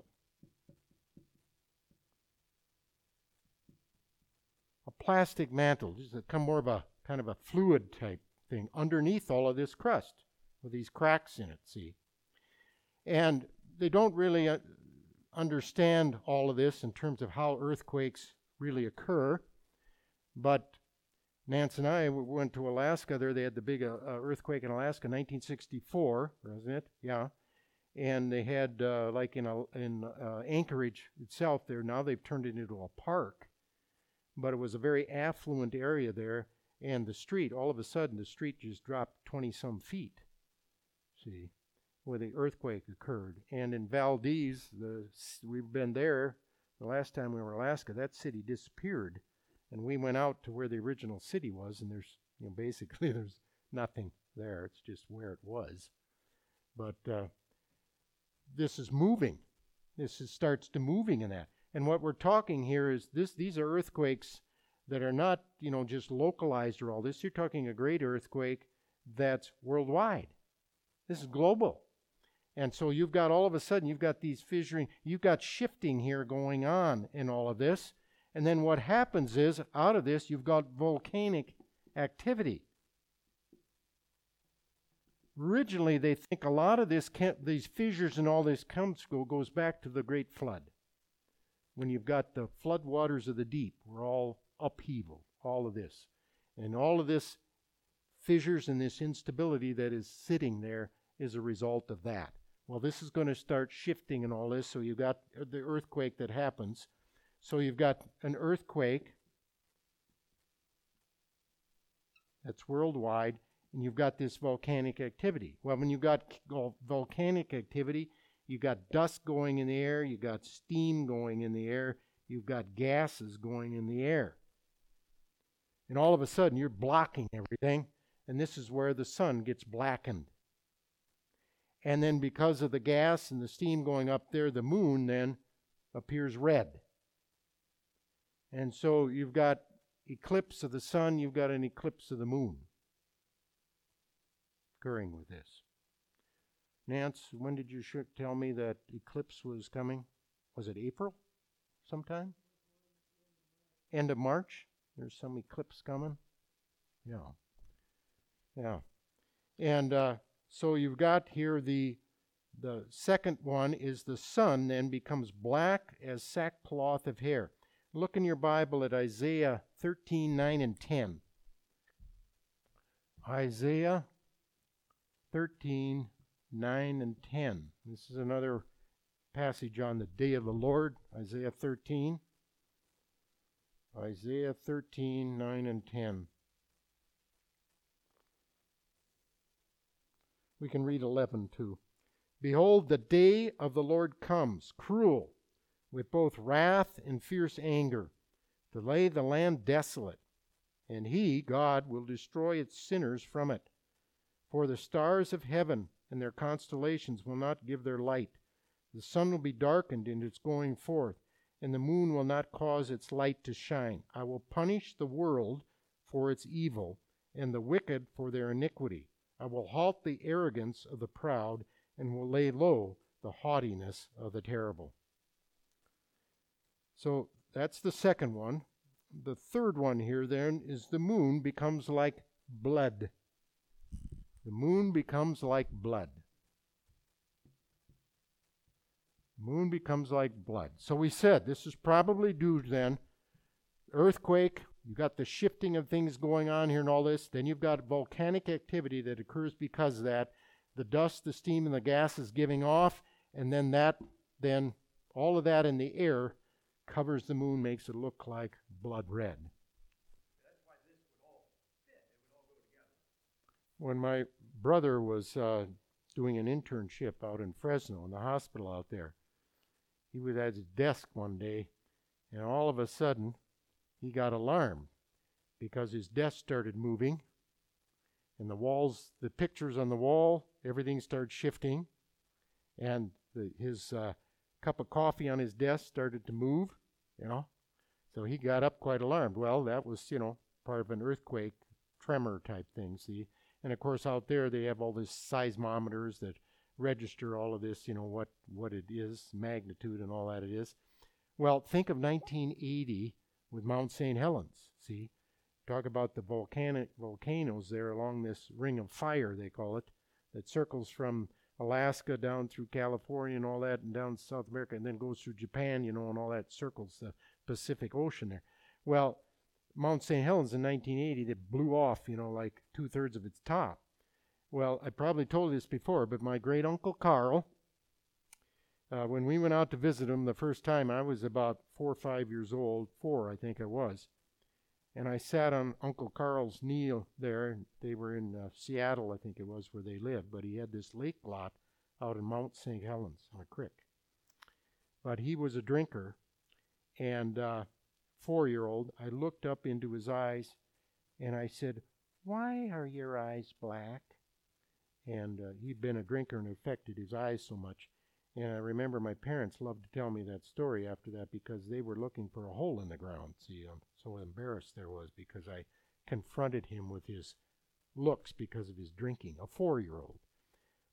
A plastic mantle, just a kind of more of a kind of a fluid type thing underneath all of this crust with these cracks in it, see? And they don't really uh, understand all of this in terms of how earthquakes really occur, but Nance and I went to Alaska there. They had the big uh, uh, earthquake in Alaska in nineteen sixty-four, wasn't it? Yeah. And they had, uh, like in, a, in uh, Anchorage itself there, now they've turned it into a park. But it was a very affluent area there. And the street, all of a sudden, the street just dropped twenty-some feet, see, where the earthquake occurred. And in Valdez, the, we've been there, the last time we were in Alaska, that city disappeared. And we went out to where the original city was, and there's, you know, basically there's nothing there. It's just where it was. But uh, this is moving. This is, starts to moving in that. And what we're talking here is this: these are earthquakes that are not, you know, just localized or all this. You're talking a great earthquake that's worldwide. This is global. And so you've got all of a sudden, you've got these fissuring, you've got shifting here going on in all of this. And then what happens is, out of this, you've got volcanic activity. Originally, they think a lot of this, these fissures and all this comes goes back to the Great Flood. When you've got the flood waters of the deep, were all upheaval, all of this. And all of this fissures and this instability that is sitting there is a result of that. Well, this is going to start shifting and all this, so you've got the earthquake that happens. So you've got an earthquake that's worldwide, and you've got this volcanic activity. Well, when you've got volcanic activity, you've got dust going in the air, you've got steam going in the air, you've got gases going in the air. And all of a sudden, you're blocking everything, and this is where the sun gets blackened. And then because of the gas and the steam going up there, the moon then appears red. And so you've got eclipse of the sun, you've got an eclipse of the moon occurring with this. Nance, when did you sh- tell me that eclipse was coming? Was it April sometime? End of March? There's some eclipse coming? Yeah. Yeah. And uh, so you've got here the the second one is the sun then becomes black as sackcloth of hair. Look in your Bible at Isaiah thirteen, nine and ten. Isaiah thirteen, nine and ten. This is another passage on the day of the Lord, Isaiah thirteen. Isaiah thirteen, nine and ten. We can read eleven too. Behold, the day of the Lord comes, cruel, with both wrath and fierce anger, to lay the land desolate. And he, God, will destroy its sinners from it. For the stars of heaven and their constellations will not give their light. The sun will be darkened in its going forth, and the moon will not cause its light to shine. I will punish the world for its evil, and the wicked for their iniquity. I will halt the arrogance of the proud, and will lay low the haughtiness of the terrible. So that's the second one. The third one here then is the moon becomes like blood. The moon becomes like blood. Moon becomes like blood. So we said this is probably due to then earthquake. You've got the shifting of things going on here and all this. Then you've got volcanic activity that occurs because of that. The dust, the steam, and the gas is giving off. And then that, then all of that in the air covers the moon, makes it look like blood red. That's why this would all fit. It would all go together. When my brother was uh, doing an internship out in Fresno, in the hospital out there, he was at his desk one day, and all of a sudden, he got alarmed because his desk started moving, and the walls, the pictures on the wall, everything started shifting, and the, his uh, cup of coffee on his desk started to move, you know. So he got up quite alarmed. Well, that was, you know, part of an earthquake, tremor type thing, see. And of course out there they have all these seismometers that register all of this, you know, what, what it is, magnitude and all that it is. Well, think of nineteen eighty with Mount Saint Helens, see. Talk about the volcanic volcanoes there along this ring of fire, they call it, that circles from Alaska down through California and all that and down South America and then goes through Japan, you know, and all that circles the Pacific Ocean there. Well, Mount Saint Helens in nineteen eighty, that blew off, you know, like two-thirds of its top. Well, I probably told you this before, but my great-uncle Carl, uh, when we went out to visit him the first time, I was about four or five years old, four I think I was. And I sat on Uncle Carl's knee there, and they were in uh, Seattle, I think it was, where they lived. But he had this lake lot out in Mount Saint Helens on a creek. But he was a drinker, and uh, four-year-old, I looked up into his eyes, and I said, "Why are your eyes black?" And uh, he'd been a drinker and it affected his eyes so much. And I remember my parents loved to tell me that story after that because they were looking for a hole in the ground. See, I'm so embarrassed there was because I confronted him with his looks because of his drinking, a four-year-old.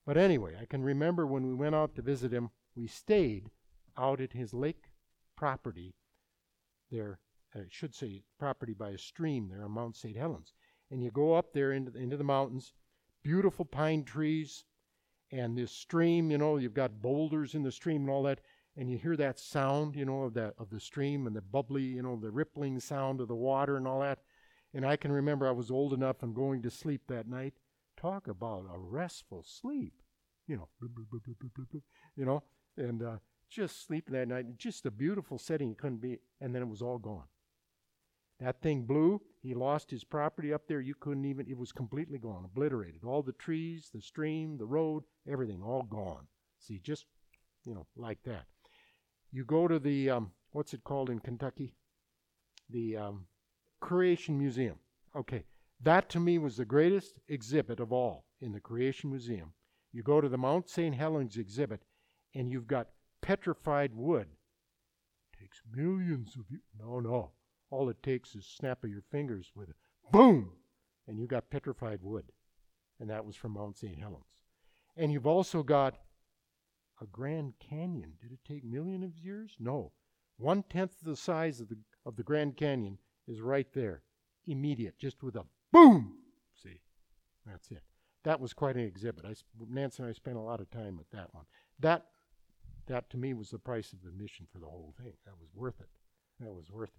But anyway, I can remember when we went out to visit him, we stayed out at his lake property there. I should say property by a stream there on Mount Saint Helens. And you go up there into, into the mountains, beautiful pine trees, and this stream, you know, you've got boulders in the stream and all that, and you hear that sound, you know, of that of the stream and the bubbly, you know, the rippling sound of the water and all that. And I can remember I was old enough and going to sleep that night. Talk about a restful sleep, you know, you know, and uh, just sleeping that night. Just a beautiful setting. It couldn't be, and then it was all gone. That thing blew. He lost his property up there. You couldn't even, it was completely gone, obliterated. All the trees, the stream, the road, everything, all gone. See, just, you know, like that. You go to the, um, what's it called in Kentucky? The um, Creation Museum. Okay, that to me was the greatest exhibit of all in the Creation Museum. You go to the Mount Saint Helens exhibit, and you've got petrified wood. Takes millions of years. No, no. All it takes is snap of your fingers with it. Boom! And you got petrified wood. And that was from Mount Saint Helens. And you've also got a Grand Canyon. Did it take millions of years? No. One-tenth the size of the of the Grand Canyon is right there. Immediate. Just with a boom! See? That's it. That was quite an exhibit. I, Nancy and I spent a lot of time at that one. That, that to me was the price of admission for the whole thing. That was worth it. That was worth it.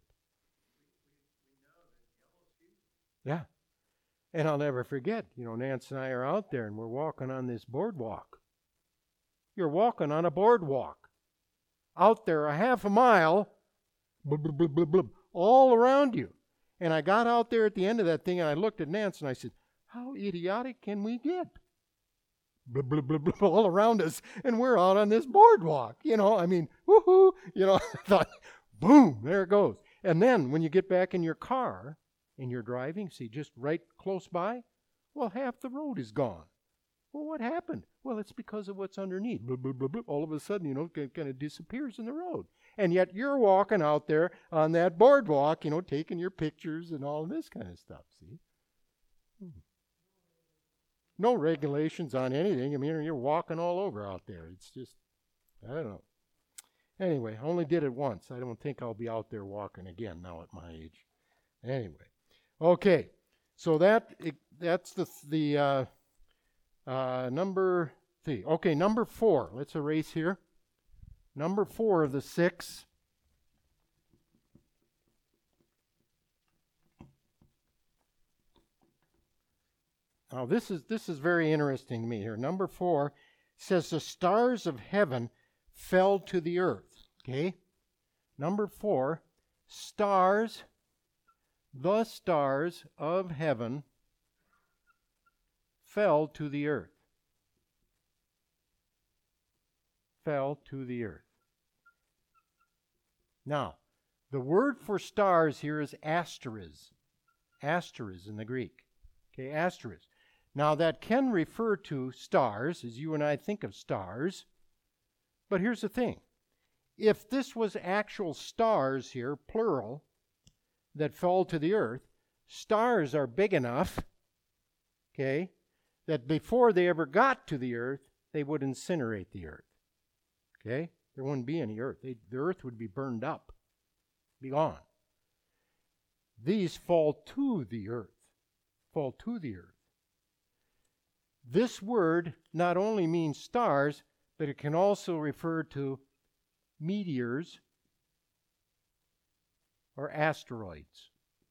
Yeah. And I'll never forget, you know, Nance and I are out there and we're walking on this boardwalk. You're walking on a boardwalk. Out there a half a mile, blub, blub, blub, blub, blub, all around you. And I got out there at the end of that thing and I looked at Nance and I said, how idiotic can we get? Blub, blub, blub, blub, all around us. And we're out on this boardwalk. You know, I mean, woohoo. You know, I thought, boom, there it goes. And then when you get back in your car, and you're driving, see, just right close by, well, half the road is gone. Well, what happened? Well, it's because of what's underneath. Blah, blah, blah, blah. All of a sudden, you know, it kind of disappears in the road. And yet you're walking out there on that boardwalk, you know, taking your pictures and all this kind of stuff, see? Hmm. No regulations on anything. I mean, you're walking all over out there. It's just, I don't know. Anyway, I only did it once. I don't think I'll be out there walking again now at my age. Anyway. Okay, so that it, that's the the uh, uh, number three. Okay, number four. Let's erase here. Number four of the six. Now this is this is very interesting to me here. Number four says the stars of heaven fell to the earth. Okay, number four, stars. The stars of heaven fell to the earth. Fell to the earth. Now, the word for stars here is asteres. Asteres in the Greek. Okay, asteres. Now, that can refer to stars, as you and I think of stars. But here's the thing. If this was actual stars here, plural, that fall to the earth, stars are big enough, okay, that before they ever got to the earth, they would incinerate the earth. Okay? There wouldn't be any earth. They, the earth would be burned up, be gone. These fall to the earth, fall to the earth. This word not only means stars, but it can also refer to meteors, or asteroids.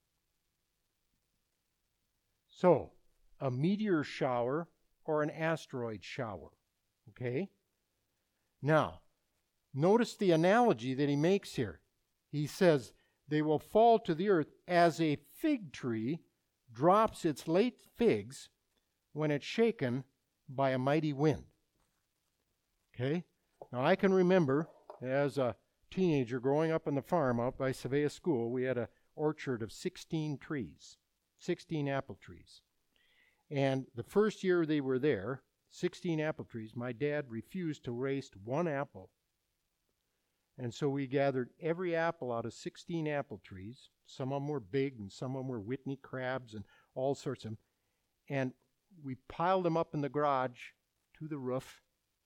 So, a meteor shower or an asteroid shower. Okay? Now, notice the analogy that he makes here. He says, they will fall to the earth as a fig tree drops its late figs when it's shaken by a mighty wind. Okay? Now, I can remember as a teenager growing up on the farm out by Savea School, we had an orchard of sixteen trees, sixteen apple trees. And the first year they were there, sixteen apple trees, my dad refused to waste one apple. And so we gathered every apple out of sixteen apple trees. Some of them were big and some of them were Whitney crabs and all sorts of them. And we piled them up in the garage to the roof,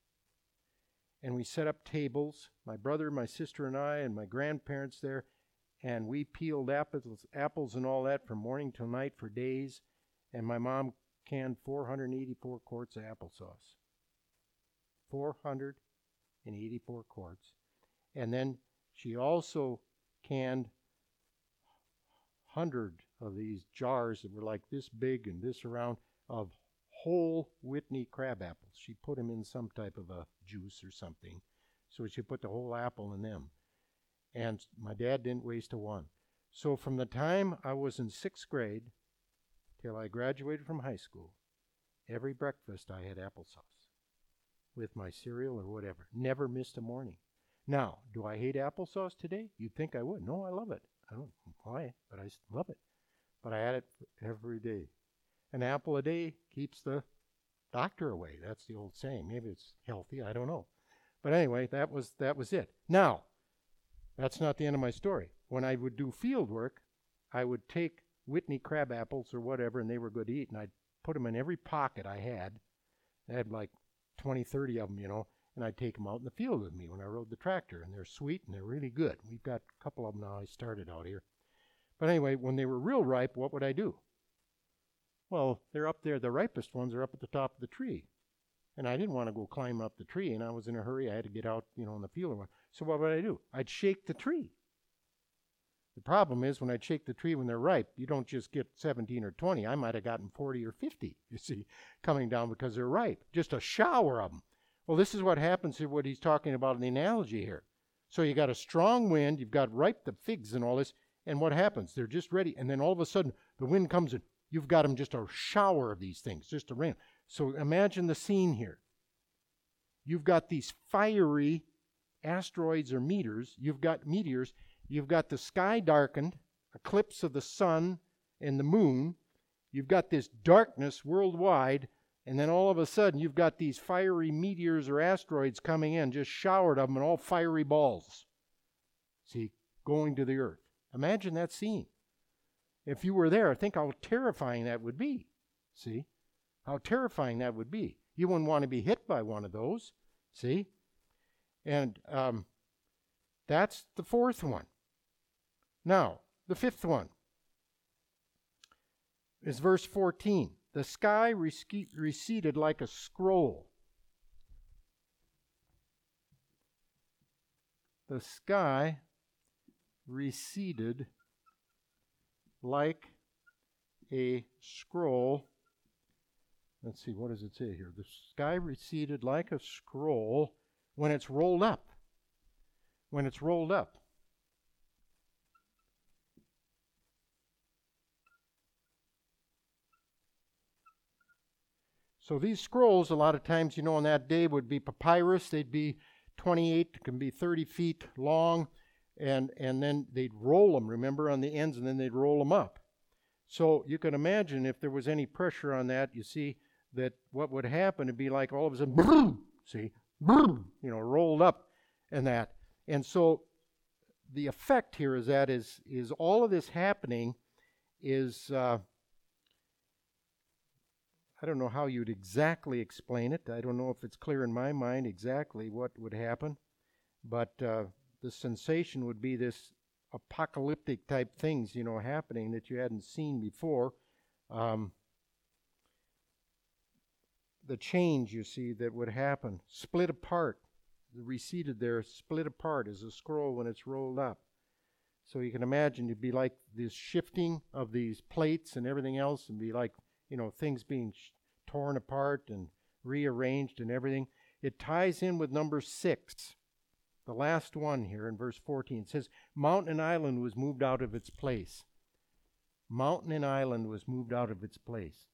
and we set up tables, my brother, my sister, and I, and my grandparents there, and we peeled apples, apples and all that from morning till night for days, and my mom canned four hundred eighty-four quarts of applesauce. four hundred eighty-four quarts. And then she also canned one hundred of these jars that were like this big and this around of whole Whitney crab apples. She put them in some type of a juice or something. So she put the whole apple in them. And my dad didn't waste a one. So from the time I was in sixth grade till I graduated from high school, every breakfast I had applesauce with my cereal or whatever. Never missed a morning. Now, do I hate applesauce today? You'd think I would. No, I love it. I don't know why, but I love it. But I had it every day. An apple a day keeps the doctor away. That's the old saying. Maybe it's healthy. I don't know. But anyway, that was that was it. Now, that's not the end of my story. When I would do field work, I would take Whitney crab apples or whatever, and they were good to eat, and I'd put them in every pocket I had. I had like twenty, thirty of them, you know, and I'd take them out in the field with me when I rode the tractor, and they're sweet and they're really good. We've got a couple of them now. I started out here. But anyway, when they were real ripe, what would I do? Well, they're up there. The ripest ones are up at the top of the tree. And I didn't want to go climb up the tree, and I was in a hurry. I had to get out, you know, in the field. So what would I do? I'd shake the tree. The problem is when I'd shake the tree when they're ripe, you don't just get seventeen or twenty. I might have gotten forty or fifty, you see, coming down because they're ripe. Just a shower of them. Well, this is what happens here, what he's talking about in the analogy here. So you got a strong wind, you've got ripe the figs and all this, and what happens? They're just ready, and then all of a sudden the wind comes in. You've got them just a shower of these things, just a rain. So imagine the scene here. You've got these fiery asteroids or meteors. You've got meteors. You've got the sky darkened, eclipse of the sun and the moon. You've got this darkness worldwide. And then all of a sudden, you've got these fiery meteors or asteroids coming in, just showered of them, and all fiery balls. See, going to the earth. Imagine that scene. If you were there, think how terrifying that would be. See? How terrifying that would be. You wouldn't want to be hit by one of those. See? And um, that's the fourth one. Now, the fifth one is verse fourteen. The sky rec- receded like a scroll. The sky receded like a scroll. Let's see, what does it say here? The sky receded like a scroll when it's rolled up. When it's rolled up. So these scrolls, a lot of times, you know, on that day would be papyrus. They'd be twenty-eight, can be thirty feet long, and, and then they'd roll them, remember, on the ends, and then they'd roll them up. So you can imagine if there was any pressure on that, you see that what would happen would be like all of a sudden, boom, see, boom, you know, rolled up and that. And so the effect here is that is, is all of this happening is... Uh, I don't know how you'd exactly explain it. I don't know if it's clear in my mind exactly what would happen. But uh, the sensation would be this apocalyptic type things, you know, happening that you hadn't seen before. Um, the change, you see, that would happen. Split apart. Receded there, split apart as a scroll when it's rolled up. So you can imagine it'd be like this shifting of these plates and everything else, and be like, you know, things being sh- torn apart and rearranged and everything. It ties in with number six, the last one here in verse fourteen. It says, mountain and island was moved out of its place. Mountain and island was moved out of its place.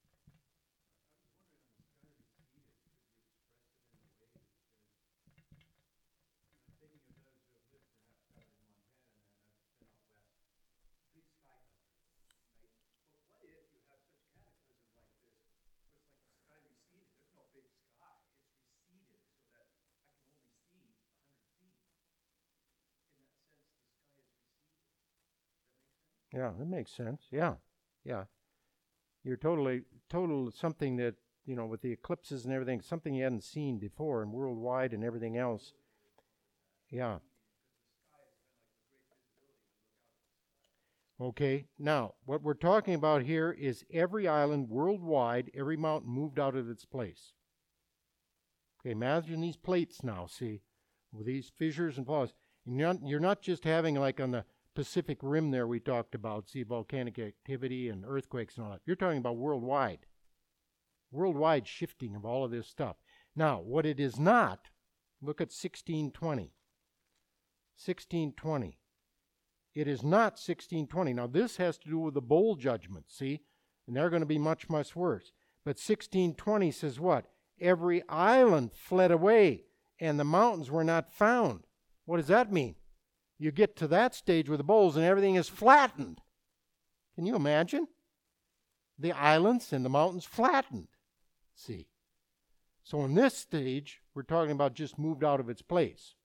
Yeah, that makes sense. Yeah, yeah. You're totally, total something that you know, with the eclipses and everything, something you hadn't seen before and worldwide and everything else. Yeah. Okay, now, what we're talking about here is every island worldwide, every mountain moved out of its place. Okay, imagine these plates now, see, with these fissures and flaws. And you're not, you're not just having, like on the Pacific Rim there we talked about, see, volcanic activity and earthquakes and all that. You're talking about worldwide. Worldwide shifting of all of this stuff. Now, what it is not, look at sixteen twenty. sixteen twenty. It is not sixteen twenty. Now, this has to do with the bowl judgment, see? And they're going to be much, much worse. But sixteen twenty says what? Every island fled away, and the mountains were not found. What does that mean? You get to that stage with the bowls, and everything is flattened. Can you imagine? The islands and the mountains flattened. See? So in this stage, we're talking about just moved out of its place.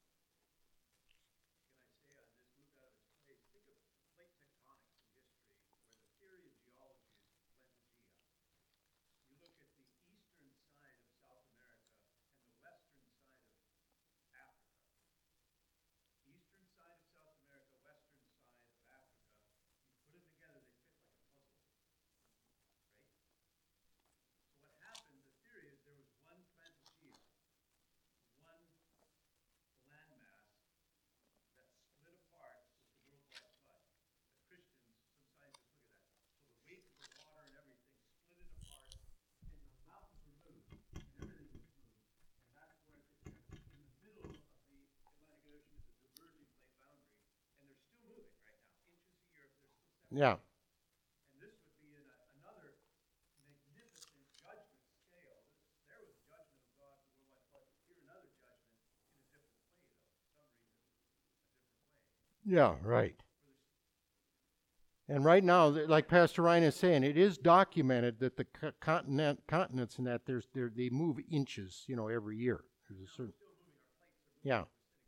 Yeah. And this would be in a, another magnificent judgment scale. This, there was judgment of God for the worldwide flood. Here another judgment in a different way, though. For some reason, a different way. Yeah, right. And right now, like Pastor Ryan is saying, it is documented that the continent, continents and that there's they move inches, you know, every year. There's a certain, yeah.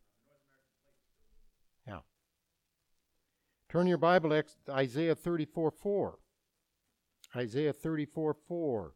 Yeah. Turn your Bible to Isaiah thirty-four four. Isaiah thirty-four four.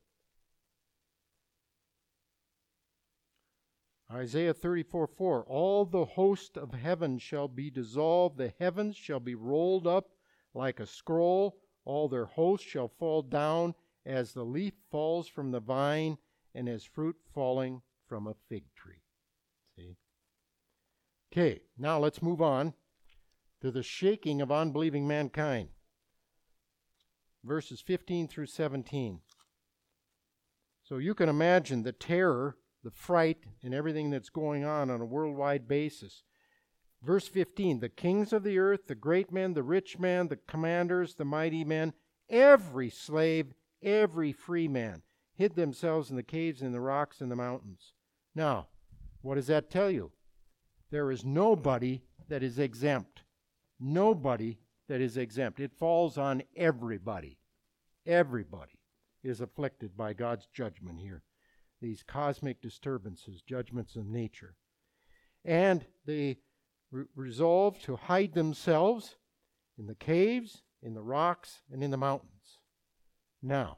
Isaiah thirty-four four. All the host of heaven shall be dissolved, the heavens shall be rolled up like a scroll, all their hosts shall fall down as the leaf falls from the vine and as fruit falling from a fig tree. See? Okay, now let's move on to the shaking of unbelieving mankind. Verses fifteen through seventeen. So you can imagine the terror, the fright, and everything that's going on on a worldwide basis. Verse fifteen, the kings of the earth, the great men, the rich men, the commanders, the mighty men, every slave, every free man, hid themselves in the caves and the rocks and the mountains. Now, what does that tell you? There is nobody that is exempt. Nobody that is exempt. It falls on everybody. Everybody is afflicted by God's judgment here. These cosmic disturbances, judgments of nature. And they re- resolve to hide themselves in the caves, in the rocks, and in the mountains. Now,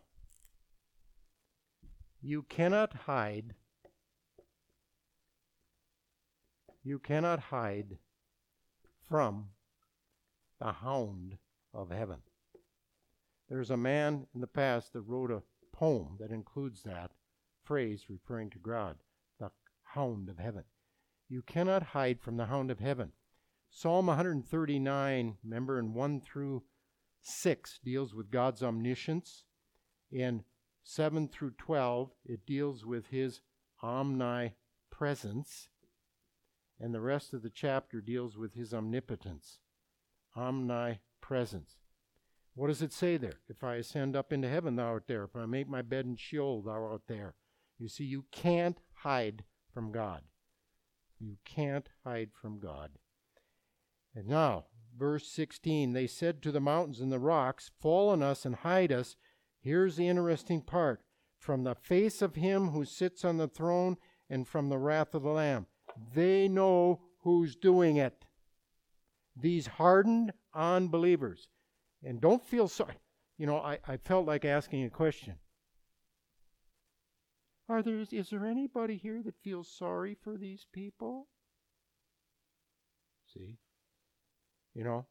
you cannot hide, you cannot hide from the hound of heaven. There's a man in the past that wrote a poem that includes that phrase referring to God, the hound of heaven. You cannot hide from the hound of heaven. Psalm one thirty-nine, remember, in one through six deals with God's omniscience. In seven through twelve, it deals with his omnipresence. And the rest of the chapter deals with his omnipotence. Omnipresence. What does it say there? If I ascend up into heaven, thou art there. If I make my bed in Sheol, thou art there. You see, you can't hide from God. You can't hide from God. And now, verse sixteen, they said to the mountains and the rocks, fall on us and hide us. Here's the interesting part. From the face of him who sits on the throne and from the wrath of the Lamb. They know who's doing it. These hardened unbelievers. And don't feel sorry. You know, I, I felt like asking a question. Are there, is there anybody here that feels sorry for these people? See? You know?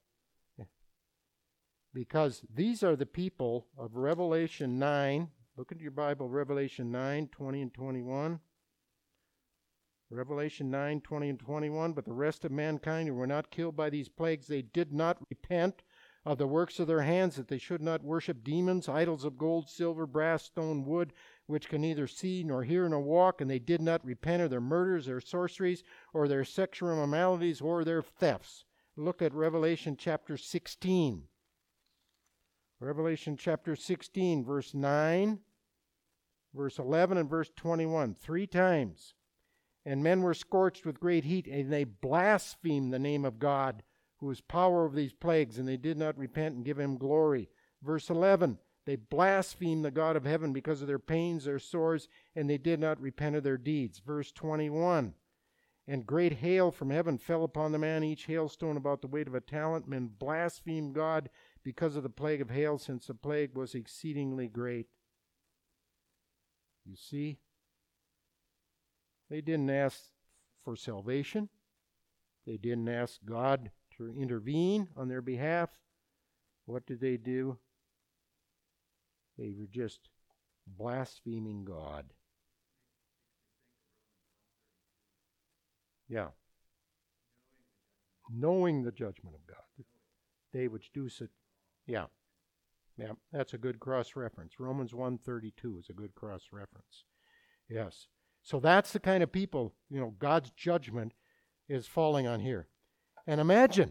Because these are the people of Revelation nine. Look at your Bible, Revelation nine, twenty and twenty-one. Revelation nine, twenty and twenty-one. But the rest of mankind who were not killed by these plagues, they did not repent of the works of their hands, that they should not worship demons, idols of gold, silver, brass, stone, wood, which can neither see nor hear nor walk. And they did not repent of their murders, their sorceries, or their sexual immoralities, or their thefts. Look at Revelation chapter sixteen. Revelation chapter sixteen, verse nine, verse eleven, and verse twenty-one. Three times. And men were scorched with great heat, and they blasphemed the name of God, who has power over these plagues, and they did not repent and give him glory. Verse eleven. They blasphemed the God of heaven because of their pains, their sores, and they did not repent of their deeds. Verse twenty-one. And great hail from heaven fell upon the man, each hailstone about the weight of a talent. Men blasphemed God because of the plague of hail, since the plague was exceedingly great. You see, they didn't ask for salvation. They didn't ask God to intervene on their behalf. What did they do? They were just blaspheming God. Yeah. Knowing the judgment of God. They which do so. Yeah. Yeah, that's a good cross-reference. Romans one thirty-two is a good cross-reference. Yes. So that's the kind of people, you know, God's judgment is falling on here. And imagine,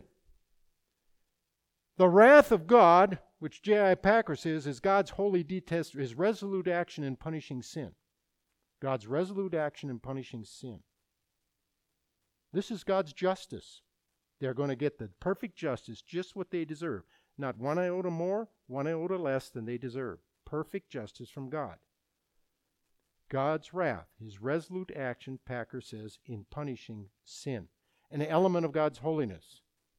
the wrath of God, which J I Packer says is God's holy detest, is resolute action in punishing sin. God's resolute action in punishing sin. This is God's justice. They're going to get the perfect justice, just what they deserve. Not one iota more, one iota less than they deserve. Perfect justice from God. God's wrath, his resolute action, Packer says, in punishing sin. An element of God's holiness.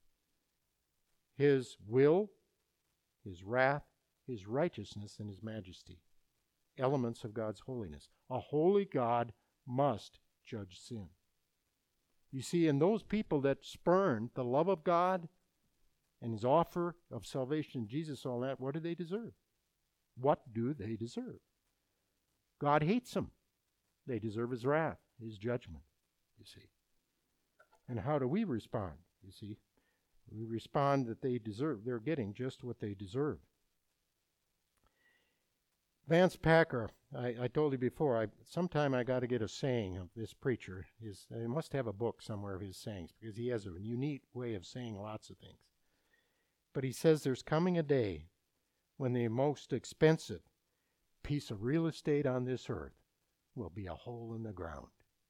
His will, his wrath, his righteousness, and his majesty. Elements of God's holiness. A holy God must judge sin. You see, in those people that spurn the love of God and his offer of salvation, Jesus, all that, what do they deserve? What do they deserve? God hates them. They deserve his wrath, his judgment, you see. And how do we respond, you see? We respond that they deserve, they're getting just what they deserve. Vance Packer, I, I told you before, I sometime I got to get a saying of this preacher. His, I must have a book somewhere of his sayings, because he has a unique way of saying lots of things. But he says there's coming a day when the most expensive piece of real estate on this earth will be a hole in the ground.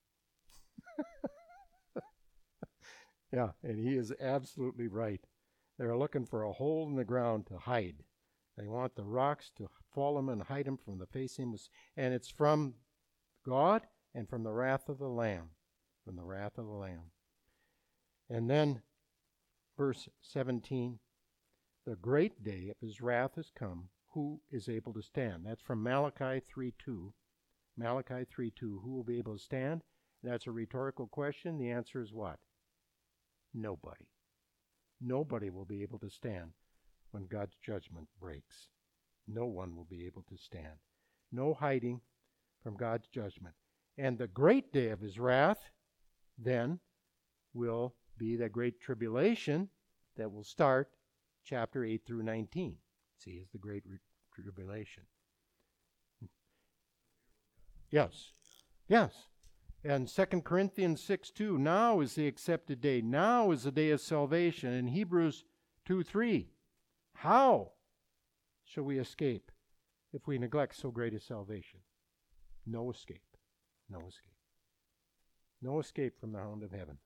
Yeah, and he is absolutely right. They're looking for a hole in the ground to hide. They want the rocks to fall them and hide them from the face of him. And it's from God and from the wrath of the Lamb. From the wrath of the Lamb. And then, verse seventeen, the great day of his wrath has come. Who is able to stand? That's from Malachi three two. Malachi three two. Who will be able to stand? That's a rhetorical question. The answer is what? Nobody. Nobody will be able to stand when God's judgment breaks. No one will be able to stand. No hiding from God's judgment. And the great day of his wrath, then, will be the great tribulation that will start chapter eight through nineteen. See, is the great re- tribulation. Yes. Yes. And Second Corinthians six two, now is the accepted day. Now is the day of salvation. In Hebrews two three, how shall we escape if we neglect so great a salvation? No escape. No escape. No escape from the hound of heaven.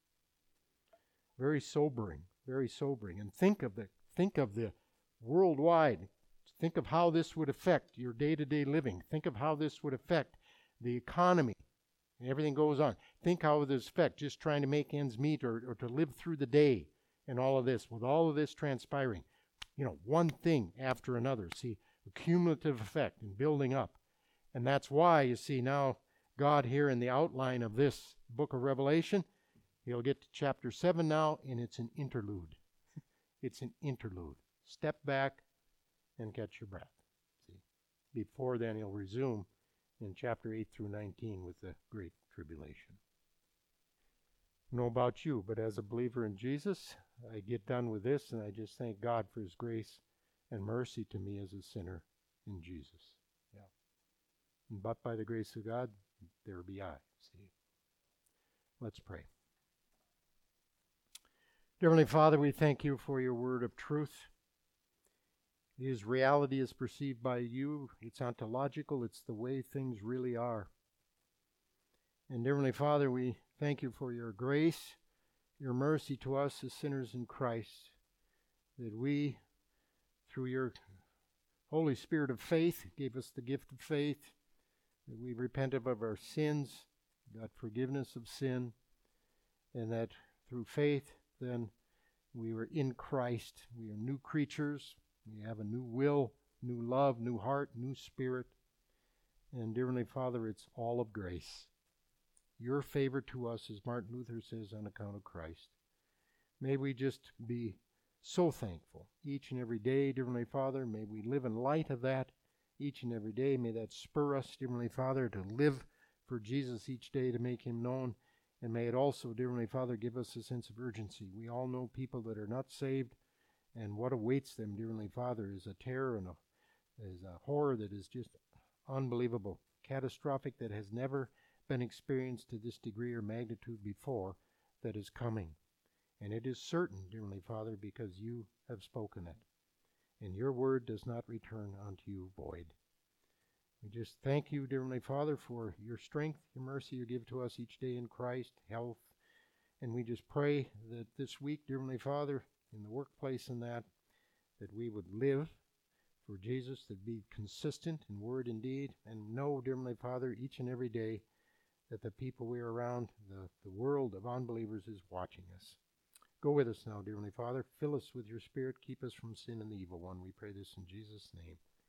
Very sobering. Very sobering. And think of the think of the worldwide. Think of how this would affect your day-to-day living. Think of how this would affect the economy. And everything goes on. Think how this affect just trying to make ends meet or, or to live through the day and all of this. With all of this transpiring, you know, one thing after another. See, a cumulative effect and building up. And that's why, you see, now God here in the outline of this book of Revelation, he'll get to chapter seven now, and it's an interlude. It's an interlude. Step back and catch your breath. See, before then he'll resume in chapter eight through nineteen with the Great Tribulation. I don't know about you, but as a believer in Jesus, I get done with this and I just thank God for his grace and mercy to me as a sinner in Jesus. Yeah. But by the grace of God, there be I. See. Let's pray. Dear Heavenly Father, we thank you for your word of truth. It is reality as perceived by you. It's ontological. It's the way things really are. And dear Heavenly Father, we thank you for your grace, your mercy to us as sinners in Christ, that we, through your Holy Spirit of faith, gave us the gift of faith, that we repented of our sins, got forgiveness of sin, and that through faith, then we were in Christ. We are new creatures. We have a new will, new love, new heart, new spirit. And dear Heavenly Father, it's all of grace. Your favor to us, as Martin Luther says, on account of Christ. May we just be so thankful each and every day, dear Heavenly Father. May we live in light of that each and every day. May that spur us, dear Heavenly Father, to live for Jesus each day, to make him known. And may it also, dear Heavenly Father, give us a sense of urgency. We all know people that are not saved, and what awaits them, dear Heavenly Father, is a terror and a, is a horror that is just unbelievable, catastrophic, that has never been experienced to this degree or magnitude before, that is coming. And it is certain, dear Heavenly Father, because you have spoken it. And your word does not return unto you void. We just thank you, dear Heavenly Father, for your strength, your mercy you give to us each day in Christ, health. And we just pray that this week, dear Heavenly Father, in the workplace and that, that we would live for Jesus, that be consistent in word and deed, and know, dear Heavenly Father, each and every day that the people we are around, the, the world of unbelievers is watching us. Go with us now, dear Heavenly Father. Fill us with your Spirit. Keep us from sin and the evil one. We pray this in Jesus' name.